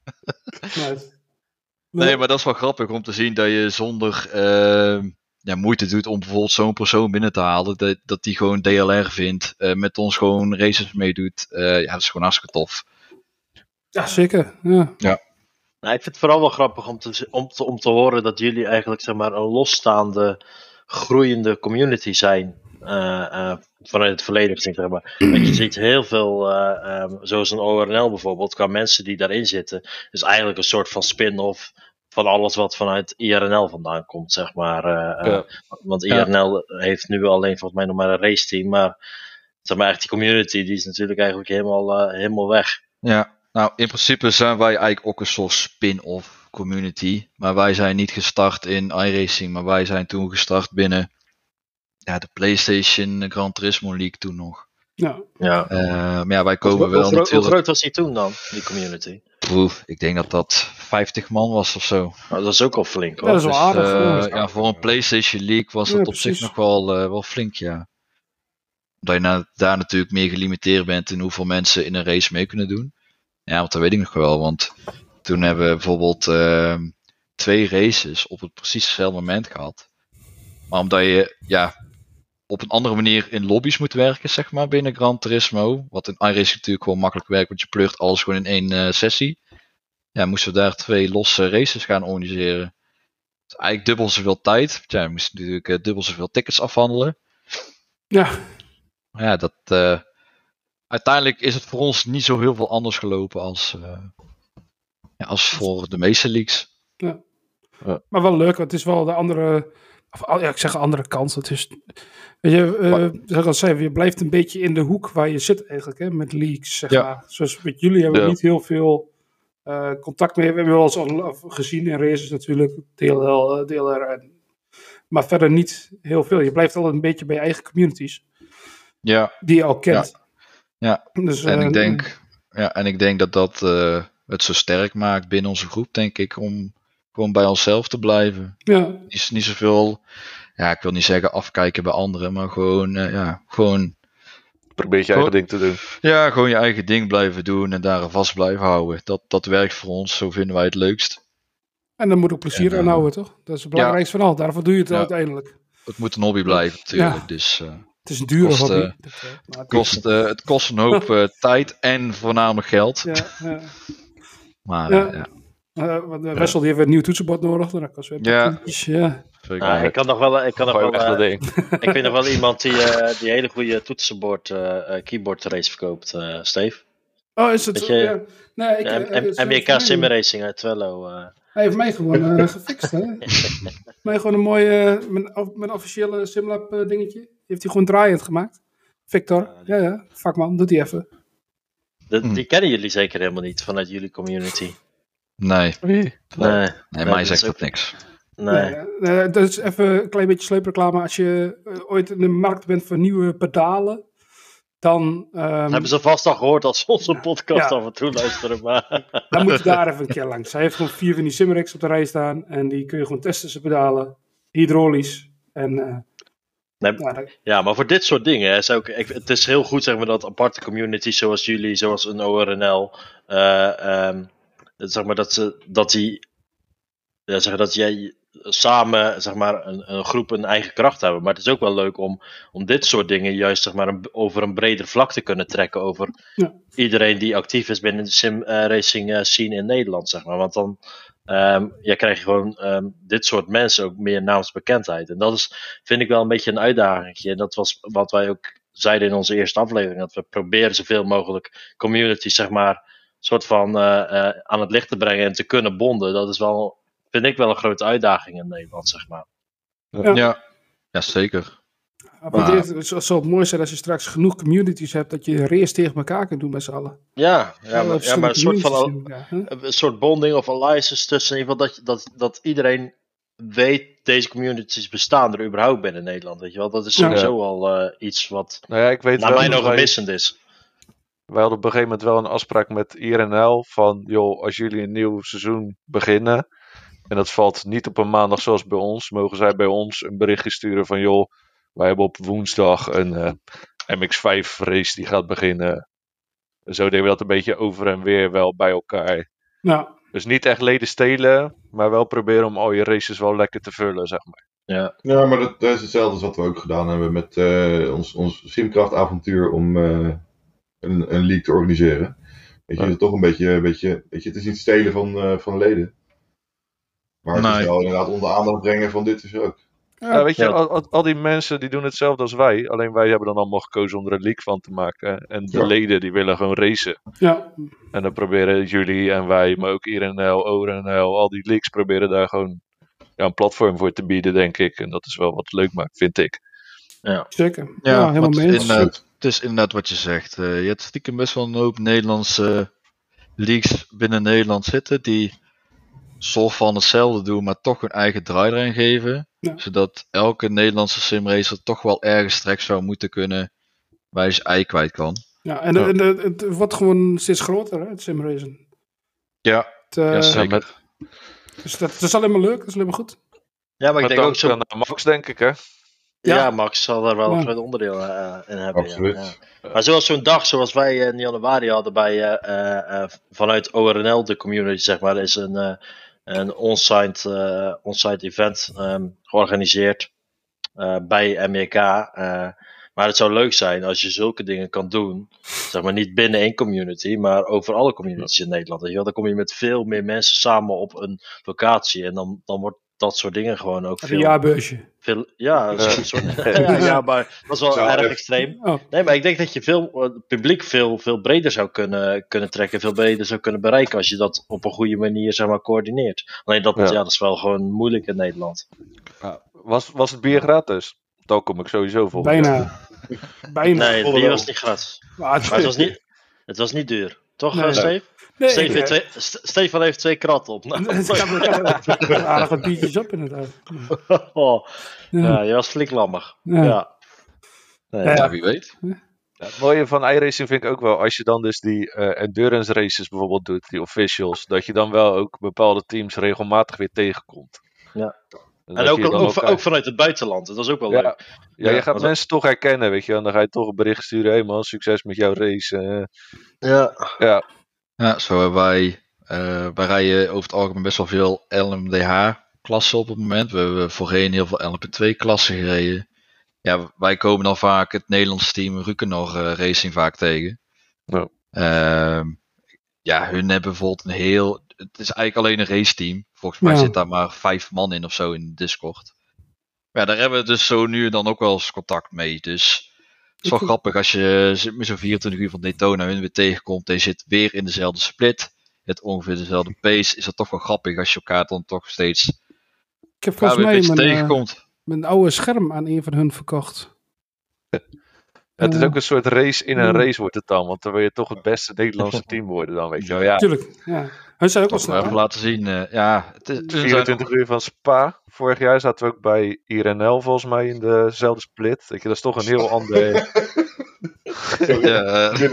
Nice. Nee, maar dat is wel grappig om te zien dat je zonder uh, ja, moeite doet om bijvoorbeeld zo'n persoon binnen te halen. Dat, dat die gewoon D L R vindt, uh, met ons gewoon races meedoet. Uh, ja, dat is gewoon hartstikke tof. Ja, zeker. Ja. Ja. Nou, ik vind het vooral wel grappig om te, om, te, om te horen dat jullie eigenlijk zeg maar, een losstaande, groeiende community zijn. Uh, uh, vanuit het verleden gezien, zeg maar. Want je ziet heel veel, uh, um, zoals een O R N L bijvoorbeeld, qua mensen die daarin zitten. Dus eigenlijk een soort van spin-off van alles wat vanuit I R N L vandaan komt, zeg maar. Uh, Ja. uh, want I R N L heeft nu alleen volgens mij nog maar een raceteam, maar zeg maar echt die community, die is natuurlijk eigenlijk helemaal, uh, helemaal weg. Ja, nou in principe zijn wij eigenlijk ook een soort spin-off community. Maar wij zijn niet gestart in iRacing, maar wij zijn toen gestart binnen ja, de PlayStation Gran Turismo League toen nog. Ja. Ja. Uh, maar ja, wij komen hoe, wel hoe, gro- natuurlijk... hoe groot was die toen dan, die community? Oef, ik denk dat dat vijftig man was of zo. Nou, dat is ook al flink hoor. Ja, dat is wel Dus, aardig. uh, ja. ja, voor een PlayStation League was dat Ja, op zich precies. nog wel, uh, wel flink, ja. Omdat je na, daar natuurlijk meer gelimiteerd bent in hoeveel mensen in een race mee kunnen doen. Ja, want dat weet ik nog wel, want toen hebben we bijvoorbeeld uh, twee races op het precies hetzelfde moment gehad. Maar omdat je ja, op een andere manier in lobby's moet werken, zeg maar, binnen Gran Turismo. Wat in iRacing natuurlijk gewoon makkelijk werkt, want je plugt alles gewoon in één uh, sessie. Ja, moesten we daar twee losse races gaan organiseren. Dus eigenlijk dubbel zoveel tijd. Ja, we moesten natuurlijk uh, dubbel zoveel tickets afhandelen. Ja. Maar ja, dat... Uh, uiteindelijk is het voor ons niet zo heel veel anders gelopen als, uh, ja, als voor de meeste leagues. Ja. Ja. Maar wel leuk, want het is wel de andere... Of, ja, ik zeg andere kant. Het is, weet je, uh, zoals ik al zei, je blijft een beetje in de hoek waar je zit eigenlijk, hè, met leagues, zeg Ja. maar. Zoals met jullie hebben we Ja. niet heel veel uh, contact mee. We hebben wel eens al gezien in races natuurlijk, D L L, D L R, en, maar verder niet heel veel. Je blijft altijd een beetje bij je eigen communities, Ja. die je al kent. Ja. Dus, En uh, ik denk, ja, en ik denk dat dat uh, het zo sterk maakt binnen onze groep, denk ik, om gewoon bij onszelf te blijven. Ja. Is niet zoveel, ja, ik wil niet zeggen afkijken bij anderen, maar gewoon, uh, ja, gewoon... Probeer je eigen ding te doen. Ja, gewoon je eigen ding blijven doen en daar vast blijven houden. Dat, dat werkt voor ons, zo vinden wij het leukst. En dan moet ook plezier En, uh, aan houden, toch? Dat is het belangrijkste van al. Daarvoor doe je het Ja. uiteindelijk. Het moet een hobby blijven natuurlijk, Ja. dus... Uh, Het is een dure kost, hobby. uh, Dat, uh, maar het- kost, uh, het kost een hoop uh, tijd en voornamelijk geld. Ja, ja. Maar Ja. uh, ja, Uh, want uh, Wessel die heeft een nieuw toetsenbord nodig. Dan kost weer Ja. pakjes, ja. zeker. Nou, ik kan nog wel, ik kan nog Gooi wel, weg dat uh, ding. ik weet nog wel iemand die, uh, die hele goede toetsenbord, uh, uh, keyboard race verkoopt, uh, Steve. Oh, is het Weet zo? je, Ja. Nee, ik, Ja, uh, het is M J K voor Sim mij- Racing uit Twello. Uh. Hij heeft mij gewoon uh, gefixt, hè. mij gewoon een mooie, uh, mijn, of- mijn officiële Simlab uh, dingetje. Heeft hij gewoon draaiend gemaakt. Victor, ja, ja, vakman, doet hij even. De, Hm. Die kennen jullie zeker helemaal niet vanuit jullie community. nee, Wie? Nee, nee, Nee, mij dat zegt is dat ook- niks. nee. Nee, uh, dat is even een klein beetje sleepreclame. Als je uh, ooit in de markt bent voor nieuwe pedalen, dan, um, Hebben ze vast al gehoord als ze onze podcast Ja. af en toe luisteren. Maar... dan moet je daar even een keer langs. Hij heeft gewoon vier van die Simrex op de rij staan en die kun je gewoon testen, zijn pedalen. Hydraulisch. En uh, Nee, nou, dat- ja, maar voor dit soort dingen, hè, is ook, ik, het is heel goed zeg maar, dat aparte communities zoals jullie, zoals een O R N L, uh, um, dat, zeg maar, dat, ze, dat die, ja, zeg, dat jij samen zeg maar, een, een groep een eigen kracht hebben. Maar het is ook wel leuk om, om dit soort dingen juist zeg maar, een, over een breder vlak te kunnen trekken over Ja. iedereen die actief is binnen de sim uh, racing uh, scene in Nederland. Zeg maar. Want dan um, ja, krijg je gewoon um, dit soort mensen ook meer naamsbekendheid. En dat is, vind ik wel een beetje een uitdaging. En dat was wat wij ook zeiden in onze eerste aflevering. Dat we proberen zoveel mogelijk communities zeg maar, soort van uh, uh, aan het licht te brengen en te kunnen bonden. Dat is wel, vind ik wel een grote uitdaging in Nederland, zeg maar. Ja. Ja, ja zeker. Maar Maar- het is- het zal het mooi zijn als je straks genoeg communities hebt dat je een race tegen elkaar kunt doen met z'n allen. Ja, ja, Alle maar, ja, verschillende maar een soort van communities tegen elkaar, hè? een soort bonding of alliances tussen, in ieder geval dat, dat, dat iedereen weet deze communities bestaan er überhaupt binnen Nederland, weet je wel. Dat is Ja. sowieso al uh, iets wat Nou ja, ik weet naar wel mijn dat ogen wij, missend is. wij hadden op een gegeven moment wel een afspraak met I R N L van, joh, als jullie een nieuw seizoen beginnen, en dat valt niet op een maandag zoals bij ons, mogen zij bij ons een berichtje sturen van, joh, wij hebben op woensdag een uh, M X vijf race die gaat beginnen. Zo deden we dat een beetje over en weer wel bij elkaar. Nou, Dus niet echt leden stelen, maar wel proberen om al je races wel lekker te vullen, zeg maar. Ja. Ja, maar dat, dat is hetzelfde als wat we ook gedaan hebben met uh, ons, ons Simkracht-avontuur om uh, een, een league te organiseren. Weet je, Ja. het is toch een beetje, een beetje, weet je, het is niet stelen van, uh, van leden. Maar het Nee. is wel inderdaad onder aandacht brengen van dit is ook. ja, Ja, weet je, Ja. al, al, al die mensen die doen hetzelfde als wij. Alleen wij hebben dan allemaal gekozen om er een league van te maken. En de Ja. leden die willen gewoon racen. ja, En dan proberen jullie en wij, maar ook I R N L, O R N L, al die leagues proberen daar gewoon ja, een platform voor te bieden, denk ik. En dat is wel wat leuk maakt, vind ik. zeker. Ja, Ja, helemaal want mee eens. inderdaad, het is inderdaad wat je zegt. Uh, je hebt stiekem best wel een hoop Nederlandse leagues binnen Nederland zitten die soort van hetzelfde doen, maar toch hun eigen draai erin geven. Ja. Zodat elke Nederlandse simracer toch wel ergens straks zou moeten kunnen waar hij zijn ei kwijt kan. Ja, en, Ja. en, en het wordt gewoon steeds groter, hè, het simracen. Ja, Het, uh, ja Ja, zeker. met, dus dat, dat is alleen maar leuk, dat is alleen maar goed. Ja, maar ik met denk ook dank zo. aan uh, Max, denk ik, hè. Ja, Ja. Max zal daar wel Ja. een groot onderdeel uh, in hebben. Absoluut. Ja. Maar zoals zo'n dag zoals wij uh, in januari hadden bij uh, uh, uh, vanuit O R N L, de community, zeg maar, is een, uh, een on-site, uh, on-site event um, georganiseerd uh, bij M J K. Uh, maar het zou leuk zijn als je zulke dingen kan doen, zeg maar niet binnen één community, maar over alle communities in Nederland. Weet je wel? Dan kom je met veel meer mensen samen op een locatie en dan, dan wordt dat soort dingen gewoon ook Een veel... jaarbeursje. veel ja, Ja. zo'n soort- ja, ja, maar dat is wel Zou erg echt- extreem. Oh, Nee, maar ik denk dat je veel, het publiek veel, veel breder zou kunnen, kunnen trekken, veel breder zou kunnen bereiken als je dat op een goede manier, zeg maar, coördineert. Alleen dat, Ja. ja. dat is wel gewoon moeilijk in Nederland. Was, was het bier gratis? Dan kom ik sowieso volgend jaar. bijna. Bijna. Nee, het volle bier wel. was niet gratis. Maar het- Maar het was niet, het was niet duur. Toch, Nee. eh, Steve? nee, Steve ik, heeft eh, twee, St- Stefan heeft twee kratten op. Nou, het kan- het kan aardig wat biertjes op inderdaad. oh, Ja. ja, je was flink lammig. Ja. Ja. Nee, Ja, Ja, wie weet. Ja, het mooie van iRacing vind ik ook wel, als je dan dus die eh, endurance races bijvoorbeeld doet, die officials, dat je dan wel ook bepaalde teams regelmatig weer tegenkomt. Ja. En, En dat ook, je dan ook, elkaar- ook vanuit het buitenland. Dat was ook wel Ja. leuk. Ja, je Ja, gaat want- mensen toch herkennen, weet je wel. En dan ga je toch een bericht sturen, hé hey man, succes met jouw race. eh. Ja. ja, Ja, zo hebben wij, uh, wij rijden over het algemeen best wel veel L M D H-klassen op het moment. We hebben voorheen heel veel L M P twee-klassen gereden. Ja, wij komen dan vaak het Nederlandse team Rukenor uh, Racing vaak tegen. Ja. Uh, ja, hun hebben bijvoorbeeld een heel... Het is eigenlijk alleen een raceteam. Volgens mij Ja. zit daar maar vijf man in of zo in de Discord. Maar ja, daar hebben we dus zo nu en dan ook wel eens contact mee. Dus het is wel Ik- grappig als je zit met zo'n vierentwintig uur van Daytona hun weer tegenkomt en je zit weer in dezelfde split. Je hebt ongeveer dezelfde pace. Is dat toch wel grappig als je elkaar dan toch steeds Ik heb ja, volgens weer een mij beetje mijn, eh, tegenkomt. mijn oude scherm aan een van hun verkocht. het is Eh, ook een soort race in een Ja. race wordt het dan, want dan wil je toch het beste Nederlandse team worden dan, weet je wel. Ja, Tuurlijk, ja. Hun zijn ook wel Toch wel snel. even hè? laten zien. uh, ja, het is, het is vierentwintig uur van Spa. Vorig jaar zaten we ook bij I R N L volgens mij in dezelfde split. Weet je, dat is toch een heel ander... Sorry. Ja, uh,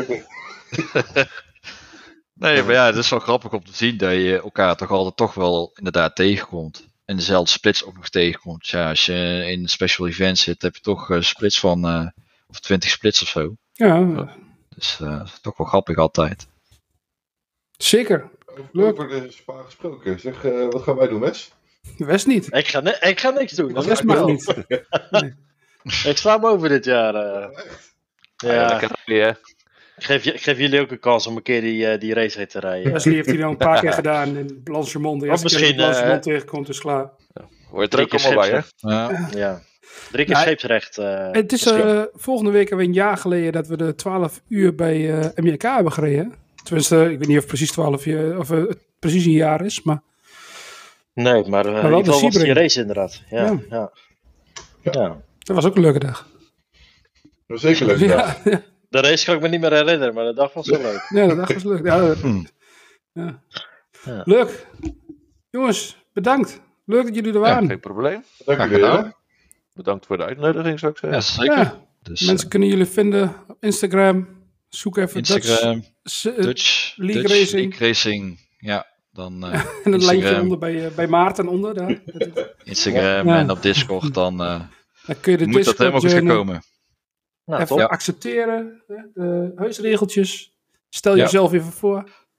nee, maar ja, het is wel grappig om te zien dat je elkaar toch altijd toch wel inderdaad tegenkomt. En dezelfde splits ook nog tegenkomt. Dus ja, als je in een special event zit, heb je toch uh, splits van uh, of twintig splits of zo. Ja, Dus uh, dat is toch wel grappig altijd. zeker. Leuk. Over de Spa gesproken. Zeg, uh, wat gaan wij doen, Wes? West niet. Ik ga, ne- ik ga niks doen. Dat West is mag wel. niet. Ik sla me over dit jaar. uh. Ja, Ja, lekker rijden, hè. ik geef, je- ik geef jullie ook een kans om een keer die, uh, die race rit te rijden. Wesley heeft hij al een paar keer gedaan in Blanchemont. De eerste Of keer dat misschien, Blanchemont eh, tegenkomt is klaar. Hoort er ook Drie keer allemaal bij, hè. scheepsrecht. Ja, Ja. Drie keer Ja, scheepsrecht. uh, Het is misschien. eh, volgende week alweer een jaar geleden dat we de twaalf uur bij eh M J K hebben gereden. Tenminste, ik weet niet of het precies twaalf uur, of uh, het precies een jaar is, maar Nee, maar, uh, in wel ieder de geval was die Sebring. race inderdaad. Ja, Ja. ja. ja. ja. dat was ook een leuke dag. Dat was zeker leuk. Ja. Ja, ja, De race kan ik me niet meer herinneren, maar de dag was zo leuk. ja, de dag was leuk. Ja, Hm. ja. Ja. Leuk. Jongens, bedankt. Leuk dat jullie er Ja, waren. geen probleem. Dank Graag jullie, hè? gedaan. Bedankt voor de uitnodiging, zou ik zeggen. ja zeker. Ja. Dus, Mensen kunnen jullie vinden op Instagram. Zoek uh, even Instagram, Dutch, s- eh, Dutch, League Dutch Racing. League Racing. Ja, dan uh, en een lijntje Instagram, onder bij, eh, bij Maarten onder. Daar. Instagram Ja. en op Discord. Dan uh, Dan kun je de moet dat Discord helemaal goed gaan joinen. komen. Nou, Even top. accepteren. Hè, de huisregeltjes. Stel Ja. jezelf even voor.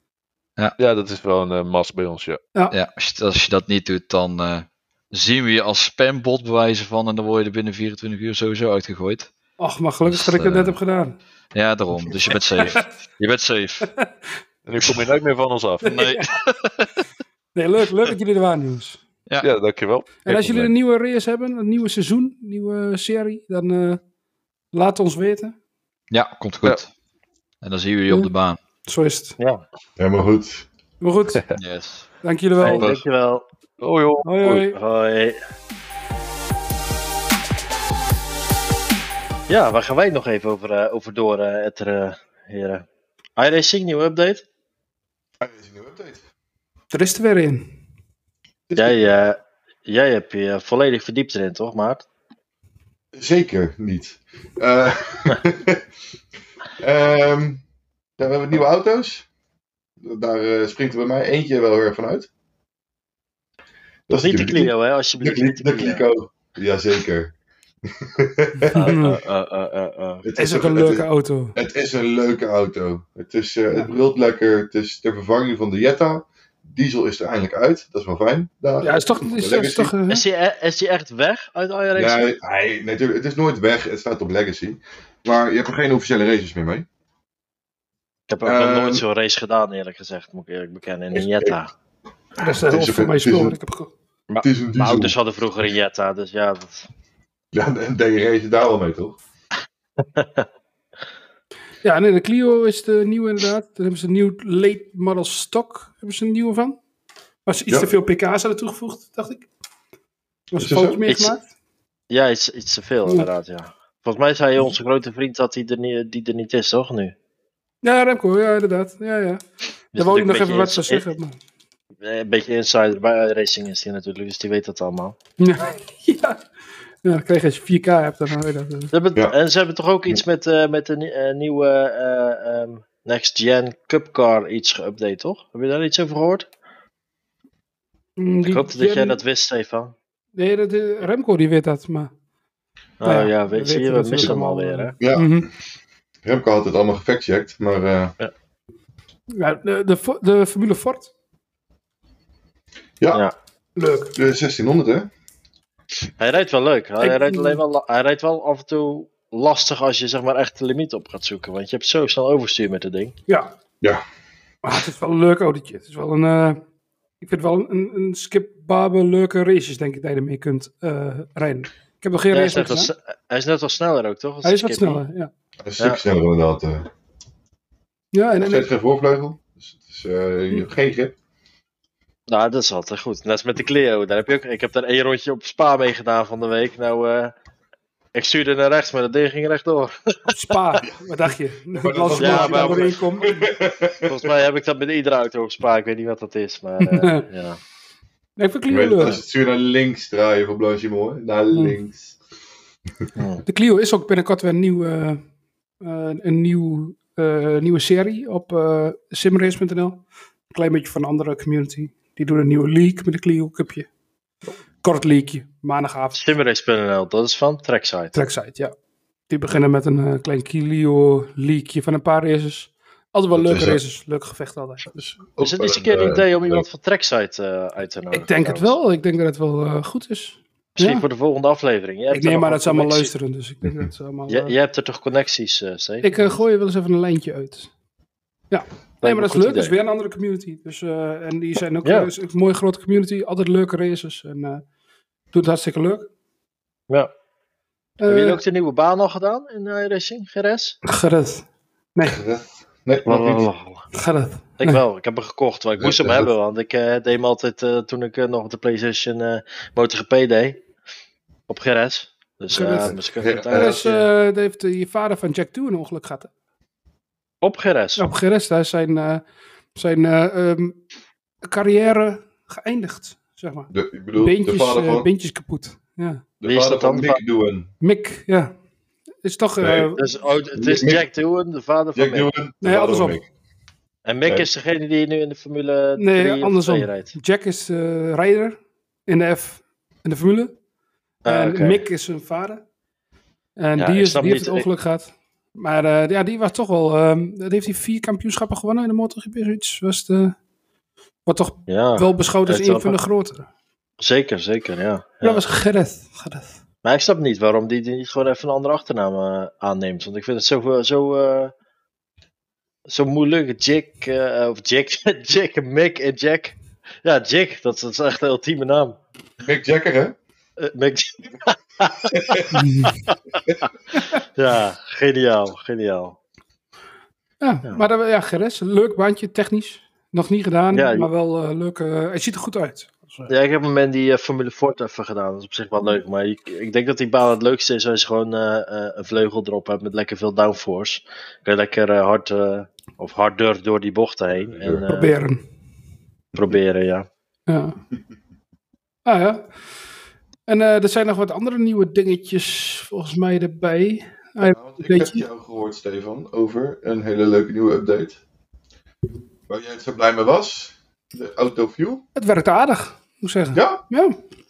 Ja, dat is wel een uh, mas bij ons, ja. Ja, Ja, als je, als je dat niet doet, dan uh, zien we je als spambot bewijzen van en dan word je er binnen vierentwintig uur sowieso uitgegooid. ach, maar gelukkig Dus, dat ik het uh, net heb gedaan. Ja, daarom. Dus je bent safe. Je bent safe. En nu kom je nooit meer van ons af. Nee. Nee, leuk, leuk dat jullie er waren, jongens. Ja. Ja, dankjewel. En als jullie een nieuwe race hebben, een nieuwe seizoen, een nieuwe serie, dan uh, laat ons weten. Ja, komt goed. En dan zien we je op de baan. Zo is het. Ja, Helemaal goed. Maar goed, Yes. dank jullie wel. hey, dankjewel. Hoi joh. Hoi, hoi. Hoi. Ja, waar gaan wij het nog even over, uh, over door, uh, het, uh, heren? iRacing, nieuwe update. Ah, dit is een nieuwe update. Er is er weer in. Jij, uh, jij hebt je volledig verdiept erin, toch, Maart? Zeker niet. Uh, um, ja, we hebben nieuwe auto's. Daar uh, springt er bij mij eentje wel heel erg van uit. Dat is niet de natuurlijk Clio, hè, De, alsjeblieft. Cli- Niet de de Clio. Clico. Jazeker. Uh, uh, uh, uh, uh, uh. Het Het is ook een het leuke auto. Het is een leuke auto. Het, is, uh, Ja. het brult lekker. Het is ter vervanging van de Jetta. Diesel is er eindelijk uit. Dat is wel fijn. Daar, Ja, is toch... Is, de is toch uh, Is die, e- is die echt weg uit iRacing? Ja, hij, nee, natuurlijk, het is nooit weg. Het staat op Legacy. Maar je hebt er geen officiële races meer mee. Ik heb ook nog Ehm, nooit zo'n race gedaan, eerlijk gezegd, moet ik eerlijk bekennen, in een Jetta. dat is de het is helft een- van mijn het is spul een- wat ik heb ge- Het is een Mijn diesel. ouders hadden vroeger een Jetta, dus ja, dat... Ja, en deed je race daar wel mee, toch? Ja, nee, de Clio is de nieuwe inderdaad. Dan hebben ze een nieuw late model stock. Hebben ze een nieuwe van. Maar ze iets Ja. te veel pk's hadden toegevoegd, dacht ik. Was Is er dat foto's zo? meer Iets- gemaakt? Ja, iets, iets te veel, Ja. inderdaad, ja. Volgens mij zei onze grote vriend dat hij er niet, die er niet is, toch, nu? Ja, Remco, ja, inderdaad. Ja, ja. Daar wou ik nog even wat van zeggen. Maar... Een beetje insider bij iRacing is hij natuurlijk, dus die weet dat allemaal. Ja, ja. Ja, dan krijg je als je vier K hebt, dan hoor je dat. eh. Ze hebben, Ja. En ze hebben toch ook iets met, uh, met de nie- uh, nieuwe uh, um, Next Gen Cup Car iets geüpdate, toch? Heb je daar iets over gehoord? Mm, Ik die hoopte dat jij Gen- dat wist, Stefan. Nee, dat, eh, Remco die weet dat, maar... Oh Nou ja, ja, we weet je, weten we dat missen we hem allemaal, alweer, hè? Ja, Mhm. Remco had het allemaal gefactcheckt. Maar uh, Ja, de, de, Fo- de Formule Ford. ja, Ja. Leuk. de zestienhonderd, hè? Hij rijdt wel leuk. Hij, Ik- rijdt alleen wel, la- hij rijdt wel af en toe lastig als je zeg maar echt de limiet op gaat zoeken. Want je hebt zo snel overstuur met het ding. Ja. Ja. Maar het is wel een leuk autootje. Het is wel een... eh, ik vind het wel een, een skipbare, leuke races, denk ik, dat je ermee kunt eh, rijden. Ik heb nog geen Ja, hij, is race net mee wat, gedaan. sne- hij is net wat sneller ook, toch? als Hij is wat Skippy? sneller, ja. Dat is een stuk sneller inderdaad. Uh. Ja, en, Nog en, steeds geen voorvleugel. Dus het is uh, je hebt geen grip. Nou, dat is altijd goed. Net als met de Clio. Daar heb je ook, ik heb daar één rondje op Spa mee gedaan van de week. Nou, eh, ik stuurde naar rechts, maar dat ding ging rechtdoor. op Spa, wat dacht je? dat Als was- je ja, daar maar- doorheen komt. Volgens mij heb ik dat met iedere auto op Spa. Ik weet niet wat dat is, maar eh, ja. Nee, ik vind Je Clio weet, als je leuk. het stuur naar links draaien voor Blanchimont. Naar links. De Clio is ook binnenkort weer een, nieuw, eh, eh, een nieuw, eh, nieuwe serie op uh, simrace punt n l. Een klein beetje van een andere community. Die doen een nieuwe league met een Clio Cupje. Kort leagueje, maandagavond. Simrace punt n l, dat is van Trackside. Trackside, ja. Die beginnen met een eh, klein Clio leagueje van een paar races. Altijd wel Dat leuke is, eh, races, leuke gevechten altijd. Dus, Is het eens een keer een idee om iemand van Trackside uh, uit te nodigen? ik denk het trouwens? wel. Ik denk dat het wel uh, goed is. Misschien Ja. voor de volgende aflevering. Jij hebt Ik er neem nog maar dat ze wat allemaal connectie- luisteren. Dus ik denk dat ze allemaal... Jij, uh, jij hebt er toch connecties, uh, Steve? Ik uh, gooi er wel eens even een lijntje uit. Ja. Nee, maar dat is goed leuk. Dat is idee. weer een andere community. Dus, uh, en die zijn ook Ja. uh, is een mooie grote community. Altijd leuke races. En uh, doet het hartstikke leuk. Ja. Uh, Hebben jullie ook de nieuwe baan al gedaan in iRacing, G R S? Gered. Nee, Nee, nog niet. gered. Ik Nee. wel, ik heb hem gekocht, maar ik moest hem Ja, hebben, want ik uh, deed hem altijd uh, toen ik uh, nog op de PlayStation uh, MotoGP deed. Op G R S. Dus G R S. uh, dus ik heb het Ja, Er uh, is, uh, dat heeft uh, je vader van Jack Toe een ongeluk gehad. Hè? op G R S. Op Gered, daar is zijn, uh, zijn uh, um, carrière geëindigd. Zeg maar. De, ik bedoel, Beentjes, de vader uh, van, beentjes kapot. Ja. de Wie is vader dat van dan? Mick Doohan. Mick, ja. Is toch... Uh, Nee. Dus, oh, het is Mick- Jack Doohan, de vader van Jack Mick. Doohan. de Nee, vader van andersom. Mick. En Mick Nee. is degene die nu in de Formule Nee, drie of andersom. twee rijdt. Jack is uh, rijder in de F in de Formule. Ah, en oké. Mick is zijn vader. En Ja, die, ik is, snap die heeft niet- het ongeluk gehad. Maar uh, ja, die was toch wel... Uh, dat heeft hij vier kampioenschappen gewonnen in de MotoGP. Zoiets was het, uh, wat toch Ja, wel beschouwd als het een wel- van de grotere. Zeker, zeker, ja. Ja, ja. dat was Gerrit. Gerrit. Maar ik snap niet waarom die, die niet gewoon even een andere achternaam eh, aanneemt. Want ik vind het zo, zo, eh, zo moeilijk. Jack, eh, of Jack, Jack, Mick en Jack. Ja, Jack, dat, dat is echt de ultieme naam. Mick Jagger, hè? Eh, Mick Ja, geniaal, geniaal. Ja, Ja. maar dat, ja, Gerrit, een leuk bandje, technisch. Nog niet gedaan, Ja, maar wel uh, leuk. Uh, hij ziet er goed uit. Dus, uh, Ja, ik heb hem in die eh, Formule Ford even gedaan. Dat is op zich wel leuk. Maar ik, ik denk dat die baan het leukste is als je gewoon eh, eh, een vleugel erop hebt met lekker veel downforce. Kun je lekker eh, hard eh, of harder door die bochten heen. En, eh, proberen. Proberen, ja. Ja. Ah ja. En uh, er zijn nog wat andere nieuwe dingetjes volgens mij erbij. Ah, Ja, want ik heb beetje. jou gehoord, Stefan, over een hele leuke nieuwe update. Waar jij het zo blij mee was. De AutoView. Het werkt aardig, moet ik zeggen. Ja? Ja.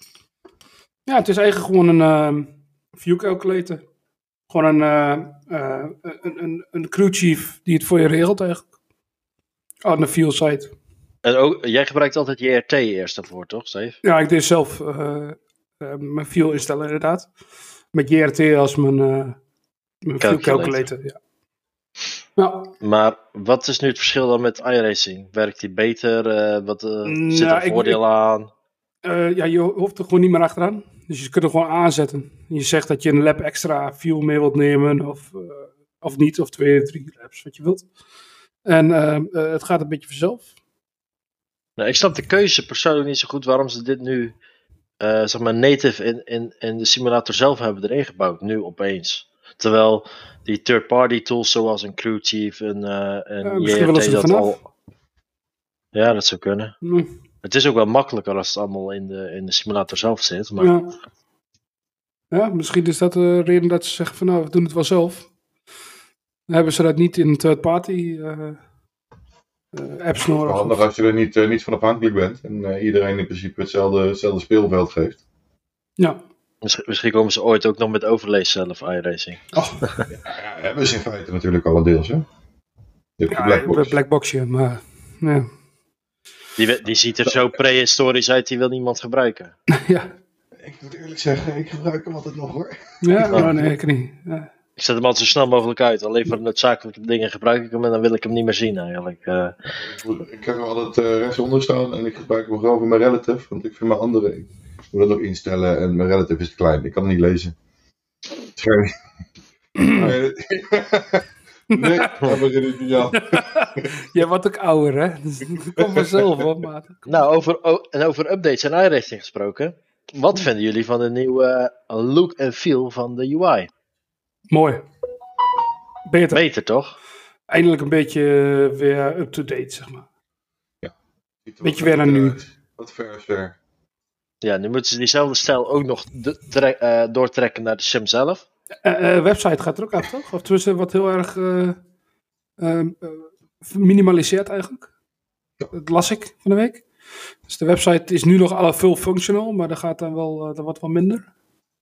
Ja, het is eigenlijk gewoon een uh, view calculator. Gewoon een, uh, uh, een, een, een crew chief die het voor je regelt eigenlijk. Oh, een field site. En ook, jij gebruikt altijd je R T eerst daarvoor, toch, Steve? Ja, ik deed zelf uh, uh, mijn view instellen inderdaad. Met J R T als mijn, uh, mijn view calculator. Ja. Ja. Maar wat is nu het verschil dan met iRacing? Werkt die beter? Uh, wat uh, Nou, zit er ik- voordeel aan? Uh, ja, je hoeft er gewoon niet meer achteraan. Dus je kunt er gewoon aanzetten. Je zegt dat je een lap extra fuel mee wilt nemen. Of, uh, of niet. Of twee, drie laps. Wat je wilt. En uh, uh, het gaat een beetje vanzelf. Nou, ik snap de keuze persoonlijk niet zo goed waarom ze dit nu uh, zeg maar native in, in, in de simulator zelf hebben erin gebouwd. Nu opeens. Terwijl die third-party tools zoals een crew chief en uh, een Ja, misschien willen ze J R T er dat vanaf. al... Ja, dat zou kunnen. Hm. Het is ook wel makkelijker als het allemaal in de, in de simulator zelf zit. Maar Ja. ja, misschien is dat de reden dat ze zeggen van nou, we doen het wel zelf. Dan hebben ze dat niet in third party uh, uh, apps Wel nodig. handig als je er niet, uh, niet van afhankelijk bent. En uh, iedereen in principe hetzelfde, hetzelfde speelveld geeft. Ja. misschien, misschien komen ze ooit ook nog met overlays zelf iRacing. Oh, Ja, ja, hebben ze in feite natuurlijk al een deels, hè? Je hebt de ja, Blackbox. blackboxje, maar ja. Die, we- die ziet er zo prehistorisch uit, die wil niemand gebruiken. ja. Ik moet eerlijk zeggen, ik gebruik hem altijd nog, hoor. Ja, nou, nee, ik niet. Ja. Ik zet hem altijd zo snel mogelijk uit. Alleen voor de noodzakelijke dingen gebruik ik hem en dan wil ik hem niet meer zien eigenlijk. Uh, Ik heb hem altijd uh, rechtsonder staan en ik gebruik hem gewoon voor mijn relative. Want ik vind mijn andere... Ik moet dat nog instellen en mijn relative is te klein. Ik kan het niet lezen. Sorry. Nee, dat- nee, dat begin ik niet aan. Jij wordt ook ouder, hè? Dus dat komt vanzelf, hoor, maat. nou, over, oh, en over updates en iRacing gesproken. Wat vinden jullie van de nieuwe look en feel van de U I? Mooi. Beter. Beter toch? Eindelijk een beetje uh, weer up-to-date, zeg maar. Ziet er Beetje wat weer naar nu. uit. Wat ver, ver. Ja, nu moeten ze diezelfde stijl ook nog de, tre- uh, doortrekken naar de sim zelf. Uh, uh, website gaat er ook af, toch? Of tussen wat heel erg uh, uh, uh, minimaliseert eigenlijk. Dat las ik van de week. Dus de website is nu nog alle full functional, maar dat gaat dan wel, uh, dat wordt wel minder.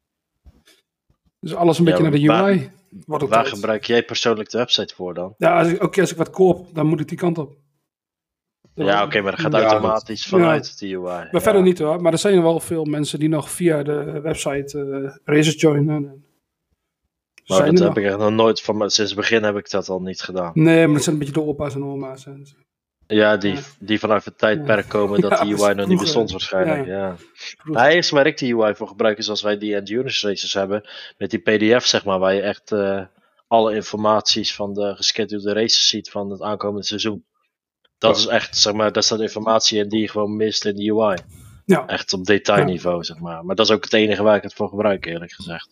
Dus alles een Ja, beetje naar de waar- U I. Wordt ook Waar tijd. gebruik jij persoonlijk de website voor dan? Ja, als ik, ook als ik wat koop, dan moet ik die kant op. Ja, oké, maar dat gaat Ja, automatisch dat- vanuit de U I. Maar Ja. verder niet hoor. Maar er zijn wel veel mensen die nog via de website uh, races joinen. En- Maar zijn dat er heb nog. ik echt nog nooit van. Sinds het begin heb ik dat al niet gedaan. Nee, maar dat zijn een beetje de opa's en oma's. En zo. Ja, die, Ja. die vanuit het tijdperk komen dat Ja, die U I nog niet vroeger. bestond waarschijnlijk. Ja. Ja. Vroeger. Nou, eerst waar ik die U I voor gebruik is als wij die endurance races hebben. Met die P D F zeg maar, waar je echt uh, alle informaties van de geschedulede races ziet van het aankomende seizoen. Dat is echt, zeg maar, daar staat informatie in die je gewoon mist in de U I. Ja. Echt op detailniveau, zeg maar. Maar dat is ook het enige waar ik het voor gebruik, eerlijk gezegd.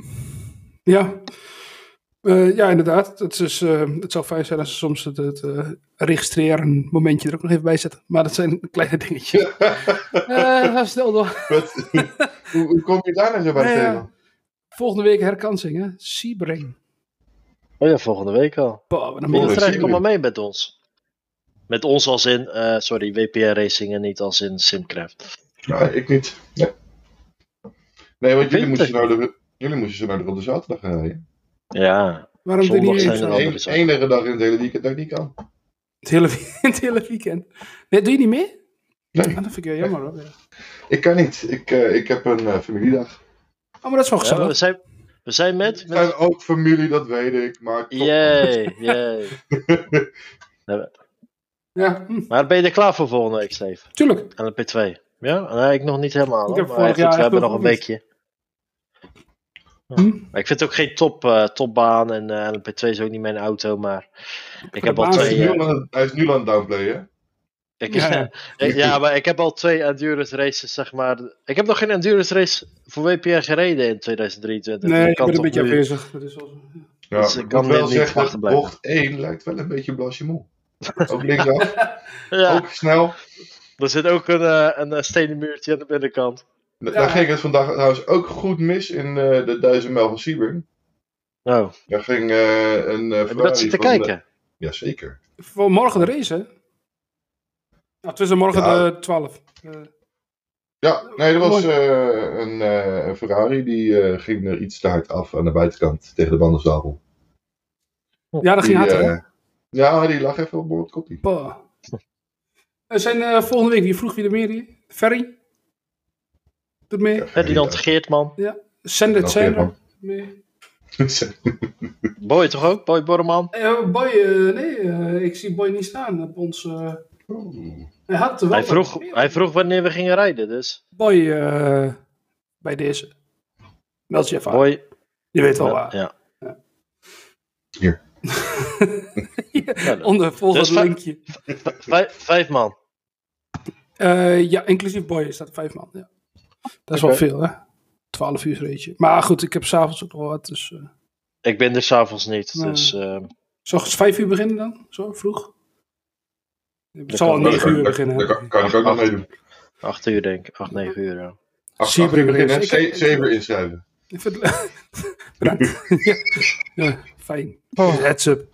Ja. Uh, ja, inderdaad. Het, is, uh, het zou fijn zijn als ze soms het, het uh, registreren momentje er ook nog even bij zetten. Maar dat zijn kleine dingetjes. uh, stel door. Wat- hoe, hoe kom je daar nou zo bij, Ja, ja. Steven? Volgende week herkansing, hè? Sebring. Oh ja, volgende week al. Boah, wat een Wil je mooie er zie eigenlijk je. allemaal mee met ons? Met ons als in, uh, sorry, W P R Racing en niet als in Simcraft. Nou, ik niet. Nee, nee want jullie Vind moesten, je? nou de, jullie moesten zo naar de Ronde Zaterdag gaan rijden. Ja, Waarom doe je Zondag niet zijn er mee? andere Eén, zaken. enige dag in het hele weekend dat ik niet kan. Het hele, we- het hele weekend. Nee, doe je niet mee? Nee, Ah, dat vind ik wel jammer hoor. Ja. ik kan niet. Ik, uh, ik heb een uh, familiedag. Oh, maar dat is wel Ja, gezellig. we, zijn, we zijn met... We zijn met... ook familie, dat weet ik. Maar toch. Yay, yay. Ja, hm, Maar ben je er klaar voor volgende week, Steve? tuurlijk. L P twee? Ja? Nee, ik nog niet helemaal. Ik hoor. heb Maar vorig goed, jaar we echt hebben heel nog een goed weekje. Hm? Maar ik vind het ook geen top, uh, topbaan. En uh, L P twee is ook niet mijn auto. Maar ik heb de al baan Hij is, twee... nu uh, aan het, hij is nu aan het downplayen. ik, Ja, ja, ja. ja, maar ik heb al twee endurance races, zeg maar. Ik heb nog geen endurance race voor W P R gereden in tweeduizend drieëntwintig. Nee, Dus ik kan ben een toch beetje nu- afwezig. Dat is wel zo. Ja, Dus ik ik kan moet wel dit niet zeggen, achterblijven. bocht één lijkt wel een beetje Blanchimont. Ook linksaf, Ja, ook snel. er zit ook een, uh, een uh, stenen muurtje aan de binnenkant. Da- Daar ging het vandaag trouwens ook goed mis in uh, de duizend mijl van Sebring. Oh, Daar ging uh, een uh, heb je dat Ferrari zitten van... kijken? Uh, jazeker. Voor morgen de race, hè? Nou, het is er morgen Ja. de twaalf. Uh, Ja, nee, er was uh, een, uh, een Ferrari die uh, ging er iets te hard af aan de buitenkant tegen de bandenstapel. ja, dat ging Die, hard, hè? uh, ja, die lag even op boord koppie. Bah. We zijn uh, volgende week, wie vroeg wie er meer hier? Ferry? Doet mee? Ferdinand Geertman. Sender Nog Sander? meer, Mee? Boy toch ook? Boy Borreman? Eh, Boy, uh, nee, uh, ik zie Boy niet staan op ons. Uh, Oeh. hij had er wel. Hij vroeg, hij vroeg wanneer we gingen rijden, dus. Boy, uh, bij deze. Meld je even aan. Boy. Je weet wel Ja, waar. ja. Hier. Ja, onder volgende Dus va- linkje. V- vijf, vijf man. Uh, ja, inclusief Boy staat er vijf man. Ja. Dat is Oké. wel veel, hè? twaalf uur reetje. Maar goed, ik heb s'avonds ook nog wat. Dus, uh, Ik ben er s'avonds niet, Nee. dus... Uh, zal het vijf uur beginnen dan? Zo vroeg? Het Dat zal al kan- negen Daar uur kan- beginnen. Daar kan, kan ik ook nog meedoen. acht uur denk ik. Acht, negen uur, ja. Acht Sebring uur beginnen, race. Ik heb- ze- zeven uur inschrijven. Ik vind het bedankt. ja. ja, fijn. Heads up.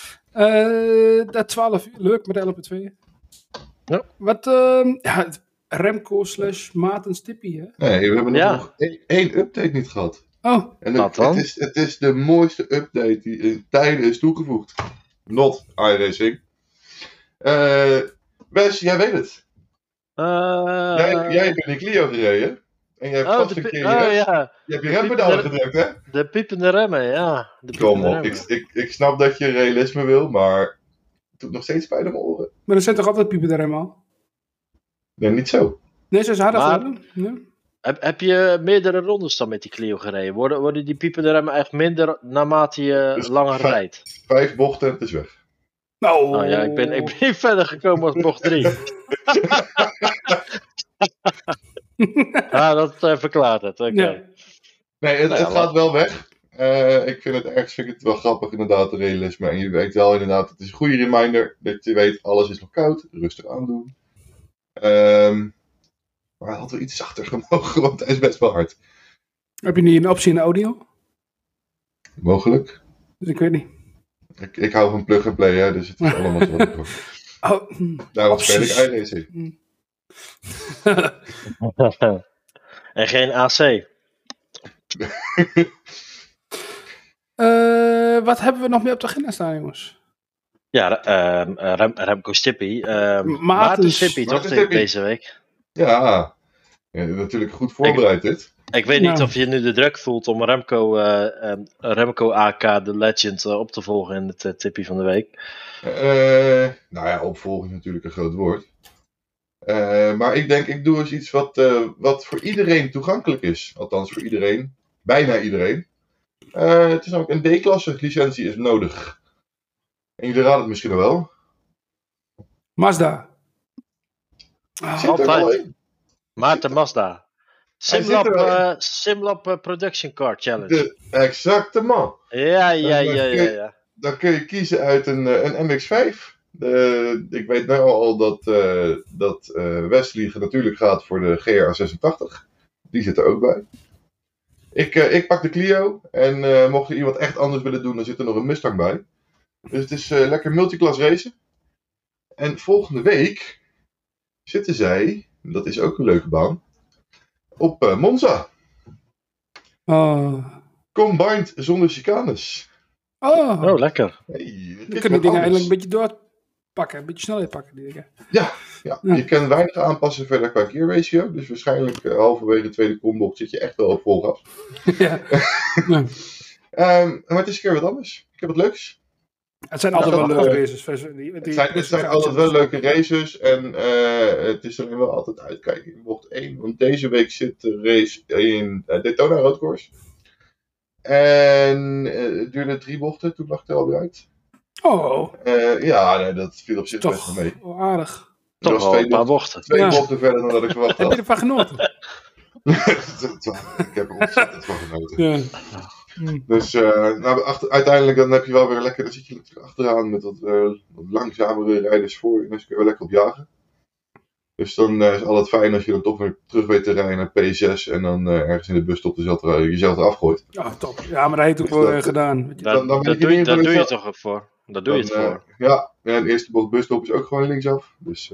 Uh, dat twaalf uur, leuk met de L P twee. Ja. Wat, uh, ja, Remco slash Maarten Stippie, hè? Nee, we hebben Ja. nog één, één update niet gehad. Oh, En Wat het, dan? het, is, het is de mooiste update die in tijden is toegevoegd. Not iRacing. Uh, Wes, jij weet het. Uh, Jij, jij hebt in die Clio gereden. En jij hebt oh, vast de een pi- keer oh je, ja, je, hebt je de rempedalen piepende- gedrukt, hè? de piepende remmen, ja. De Kom piepende op, ik, remmen. ik, ik snap dat je realisme wil, maar het doet nog steeds pijn aan mijn oren. maar er zijn toch altijd piepen er helemaal? Nee, niet zo. Nee, ze is harder Maar- geworden. Ja. Heb, heb je meerdere rondes dan met die Clio gereden? Worden, worden die piepende remmen echt minder naarmate je Dus langer vijf- rijdt? Vijf bochten en het is weg. Nou, Oh ja, ik ben, ik ben niet verder gekomen als bocht drie. ah, dat uh, verklaart het. Oké. Ja. Nee, het, Nou ja, het gaat wel weg. Uh, ik vind het ergens vind ik het wel grappig, inderdaad, de realisme. En je weet wel inderdaad, het is een goede reminder dat je weet, alles is nog koud. Rustig aandoen. Um, maar hij had wel iets zachter gemogen, want hij is best wel hard. Heb je niet een optie in de audio? Mogelijk. Dus ik weet niet. Ik, ik hou van plug and play, hè, dus het is allemaal zo. Oh, hm. Daarom speel ik Opties. iRacing. En geen A C. Uh, wat hebben we nog meer op de agenda staan, jongens? Ja, uh, Rem, Remco Stippie. Uh, Maarten, Maarten Stippie, toch? Maarten Stippie. Deze week. Ja. ja, natuurlijk goed voorbereid dit. Ik weet niet Nou. of je nu de druk voelt om Remco, uh, um, Remco A K, de legend, uh, op te volgen in het uh, tippie van de week. Uh, nou ja, opvolgen is natuurlijk een groot woord. Uh, maar ik denk, ik doe eens iets wat, uh, wat voor iedereen toegankelijk is. Althans, voor iedereen. Bijna iedereen. Uh, het is namelijk een D-klasse licentie is nodig. En jullie raden het misschien wel. Mazda. Ah, Zit er altijd. wel in. Maarten Mazda. Hij Simlab, zit er wel in. uh, Simlab uh, Production Car Challenge. De exacte man. Ja, ja, ja, ja, ja. Dan kun je kiezen uit een, uh, een M X vijf. De, ik weet nu al dat, uh, dat uh, Wesley natuurlijk gaat voor de G R A zesentachtig. Die zit er ook bij. Ik, uh, ik pak de Clio. En uh, mocht er iemand echt anders willen doen, dan zit er nog een Mustang bij. Dus het is uh, lekker multiclass racen. En volgende week zitten zij, dat is ook een leuke baan, op uh, Monza. oh. Combined zonder chicanes. Oh, Oh, lekker. Hey, het dan is kunnen die wat dingen anders. eindelijk een beetje doorpakken. Een beetje snelheid pakken, die dingen. Ja, ja. Ja. Je kan weinig aanpassen verder qua gear ratio. Dus waarschijnlijk uh, halverwege de tweede kombocht zit je echt wel op vol gas. ja. ja. Um, maar het is een keer wat anders. Ik heb wat leuks. Het zijn altijd Ja, wel dat, leuke uh, races. Die, die Het zijn, het zijn altijd wel leuke races. En uh, het is alleen wel altijd uitkijken in bocht één. Want deze week zit de race in uh, Daytona Road Course. En uh, het duurde drie bochten. Toen lag het er alweer uit. Oh, Uh, ja, nee, dat viel op zich best toch wel mee. wel aardig. Toch was wel twee een paar bochten. bochten. Twee Ja. bochten verder dan dat ik verwacht Heb je had. ervan genoten? Ik heb er ontzettend van genoten. Ja. Hm. Dus uh, nou, achter, uiteindelijk dan heb je wel weer lekker, dan zit je lekker achteraan met wat, uh, wat langzamere rijders voor je. En dan kun je wel lekker op jagen. Dus dan uh, is altijd fijn als je dan toch weer terug weet te rijden naar P zes en dan uh, ergens in de busstop jezelf, er- jezelf eraf gooit. Ja, top. Ja, maar dat heeft ook Dus wel dat- uh, gedaan. Weet je. Daar, Dan- dan ben daar ik in doe, je, ieder daar geval doe je wel- toch ook voor. Daar doe je het Dan, uh, voor. ja, ja, de eerste bocht busstop is ook gewoon linksaf. Dus uh,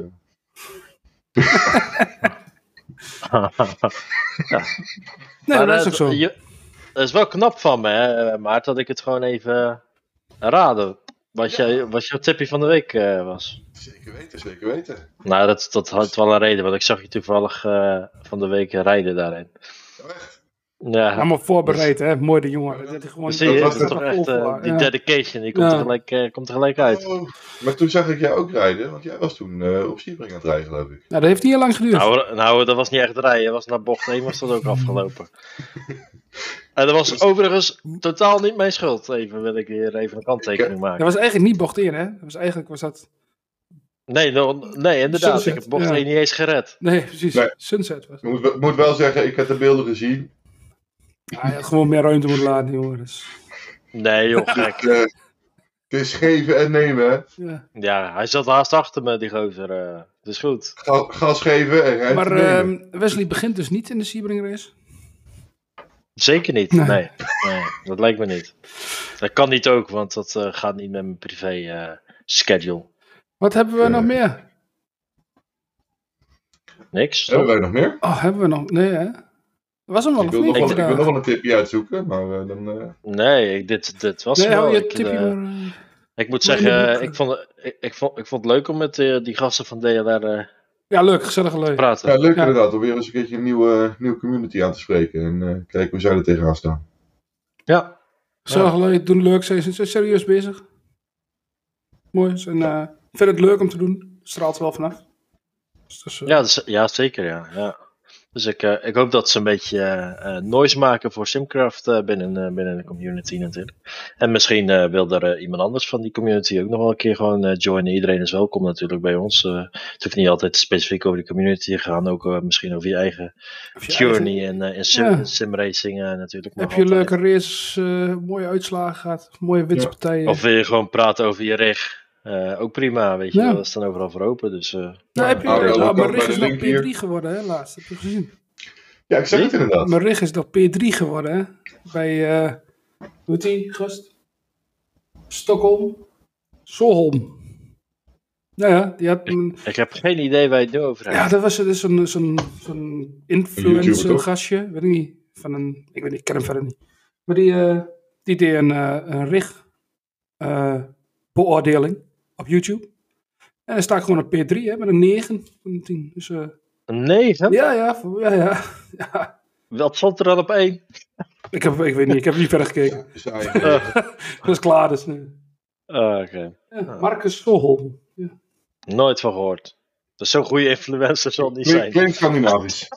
Nee, Maar, dat is eh, ook zo. je- dat is wel knap van me, hè, Maart, dat ik het gewoon even raadde. Wat, jij, wat jouw tipje van de week eh, was. zeker weten, zeker weten. Nou, dat, dat had wel een reden, want ik zag je toevallig eh, van de week rijden daarin. Oh, echt? Ja, Helemaal voorbereid, hè? Mooi de jongen. Dat hij gewoon zie je, dat dat was is het toch echt eh, die ja. dedication, die komt, Ja. er gelijk, eh, komt er gelijk uit. Oh, maar toen zag ik jou ook rijden, want jij was toen uh, op Sebring aan het rijden, geloof ik. Nou, dat heeft niet heel lang geduurd. Nou, nou, dat was niet echt rijden, dat was naar bocht één was dat ook afgelopen. En dat was overigens totaal niet mijn schuld, even wil ik hier even een kanttekening maken. Dat was eigenlijk niet bocht in, hè? Dat was eigenlijk was dat... Nee, no, nee inderdaad. Sunset, Ik heb bocht ja. één niet eens gered. Nee, precies. Nee. Sunset was Ik moet, wel- moet wel zeggen, ik heb de beelden gezien. Ja, hij had gewoon meer ruimte moeten laten, jongen. Dus, Nee, joh, gek. Uh, het is geven en nemen, hè. ja. Ja, hij zat haast achter me, die gozer. eh dat is goed. Ga- Gas geven en ruimte Maar nemen. ehm, Wesley begint dus niet in de Sebring race. Zeker niet. Nee. Nee, nee, dat lijkt me niet. Dat kan niet ook, want dat eh, gaat niet met mijn privé eh, schedule. Wat hebben we Eh. nog meer? Niks, Hebben toch? wij nog meer? Oh, hebben we nog... Nee, hè? Er was hem wel Ik of wil, niet? nog wel, ik wil vandaag? nog wel een tipje uitzoeken, maar uh, dan... Uh... Nee, ik- dit, dit was Nee, hem hou wel. je Ik, tipje eh, maar... eh, ik moet maar in de zeggen, boek. ik vond, ik, ik, vond, ik vond het leuk om met eh, die gasten van D L R eh, Ja, leuk. Gezellig leuk. te praten. Ja, leuk Ja. inderdaad, om weer eens een keertje een nieuwe, nieuwe community aan te spreken. En uh, kijken hoe zij er tegenaan staan. Ja, Gezellig leuk. Doen leuk. Ze zijn serieus bezig. Mooi. Ze uh, vinden het leuk om te doen. Straalt er wel vanaf. Dus, dus, uh, ja, dus, ja zeker ja. ja. Dus ik, eh, ik hoop dat ze een beetje eh, eh, noise maken voor Simcraft eh, binnen, eh, binnen de community natuurlijk. En misschien eh, wil er eh, iemand anders van die community ook nog wel een keer gewoon eh, joinen. Iedereen is welkom natuurlijk bij ons. Eh, het hoeft niet altijd specifiek over de community te gaan. Ook eh, misschien over je eigen of je journey eigen- en in, sim, Ja. in simracing eh, natuurlijk. mag Heb je altijd. leuke races, uh, mooie uitslagen gehad? Mooie winstpartijen? Of wil je gewoon praten over je rig? Uh, ook prima, weet je Ja. wel. Dat is dan overal voor open. Dus, uh, Nou, heb je, Ah, ja, nou, ook mijn bij rig de is nog link P hier. drie geworden, hè, laatst. Heb je gezien? Ja, ik zeg het inderdaad. Mijn rig is nog P drie geworden, hè. Bij, uh, hoe heet die, gast? Stockholm? Solholm. Nou ja, die had een... ik heb geen idee waar je het nu over hebt. Ja, dat was dus zo'n zo'n zo'n influencer YouTuber, toch? gastje, weet ik niet, van een, ik weet niet, ik ken hem verder niet. Maar die, uh, die deed een, uh, een rig uh, beoordeling op YouTube. En dan sta ik gewoon op P drie, hè, met een negen van de tien. Dus, uh, Een negen? ja, ja, voor- ja, ja, ja. Wat stond er dan op één? Ik, heb, ik weet niet, ik heb niet verder gekeken. Is eigenlijk- Dat is klaar, dus. nee. Ah, oké. Ja, Marcus Solholm. Ja. Nooit van gehoord. Dat is zo'n goede influencer zal het niet Klink- zijn. Klinkt Scandinavisch.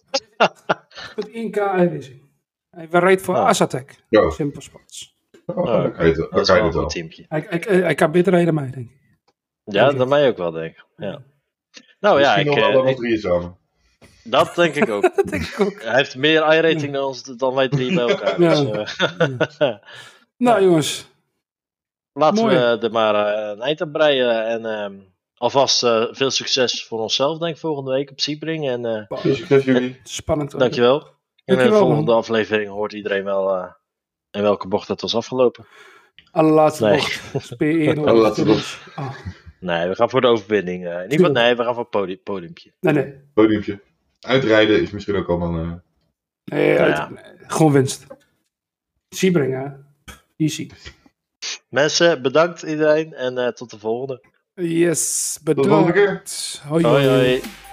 Met één K racing. Hij rijdt voor Ah. Asatec. Ja. Simple Spots. Oh, Ah, dan kan je het, dan Dat is kan je wel een het wel. goed teampje. Hij, hij, hij, hij kan beter rijden dan mij, denk ik. Ja, Denk ik. dat mij ook wel, denk ik. Ja. Nou ja, Misschien ik, nog wel eh, dan we ik- drieën samen. dat denk ik ook. Dat denk ik ook. Hij heeft meer i-rating dan, ons- dan wij drie bij elkaar. Ja. Dus, eh, Nou, jongens. laten Mooi. we er maar eh, een eind aan breien. En ehm, alvast eh, veel succes voor onszelf, denk ik, volgende week op Sebring. En eh, Veel succes jullie. Spannend. hoor. dankjewel. En in de Dankjewel, volgende man. aflevering hoort iedereen wel eh, in welke bocht het was afgelopen. Allerlaatste Nee. bocht. Dat is P één. hoor. Allerlaatste bocht. Ah, Nee, we gaan voor de overwinning. eh. in ieder geval, nee, we gaan voor het podi podiumpje. nee, nee. Podiumpje. Uitrijden is misschien ook allemaal... Uh... nee, Ja, uit- ja. nee, gewoon winst. Sebring, hè. Easy. Mensen, bedankt iedereen en uh, tot de volgende. Yes, de volgende keer. bedankt. Hoi, Hoi hoi. hoi.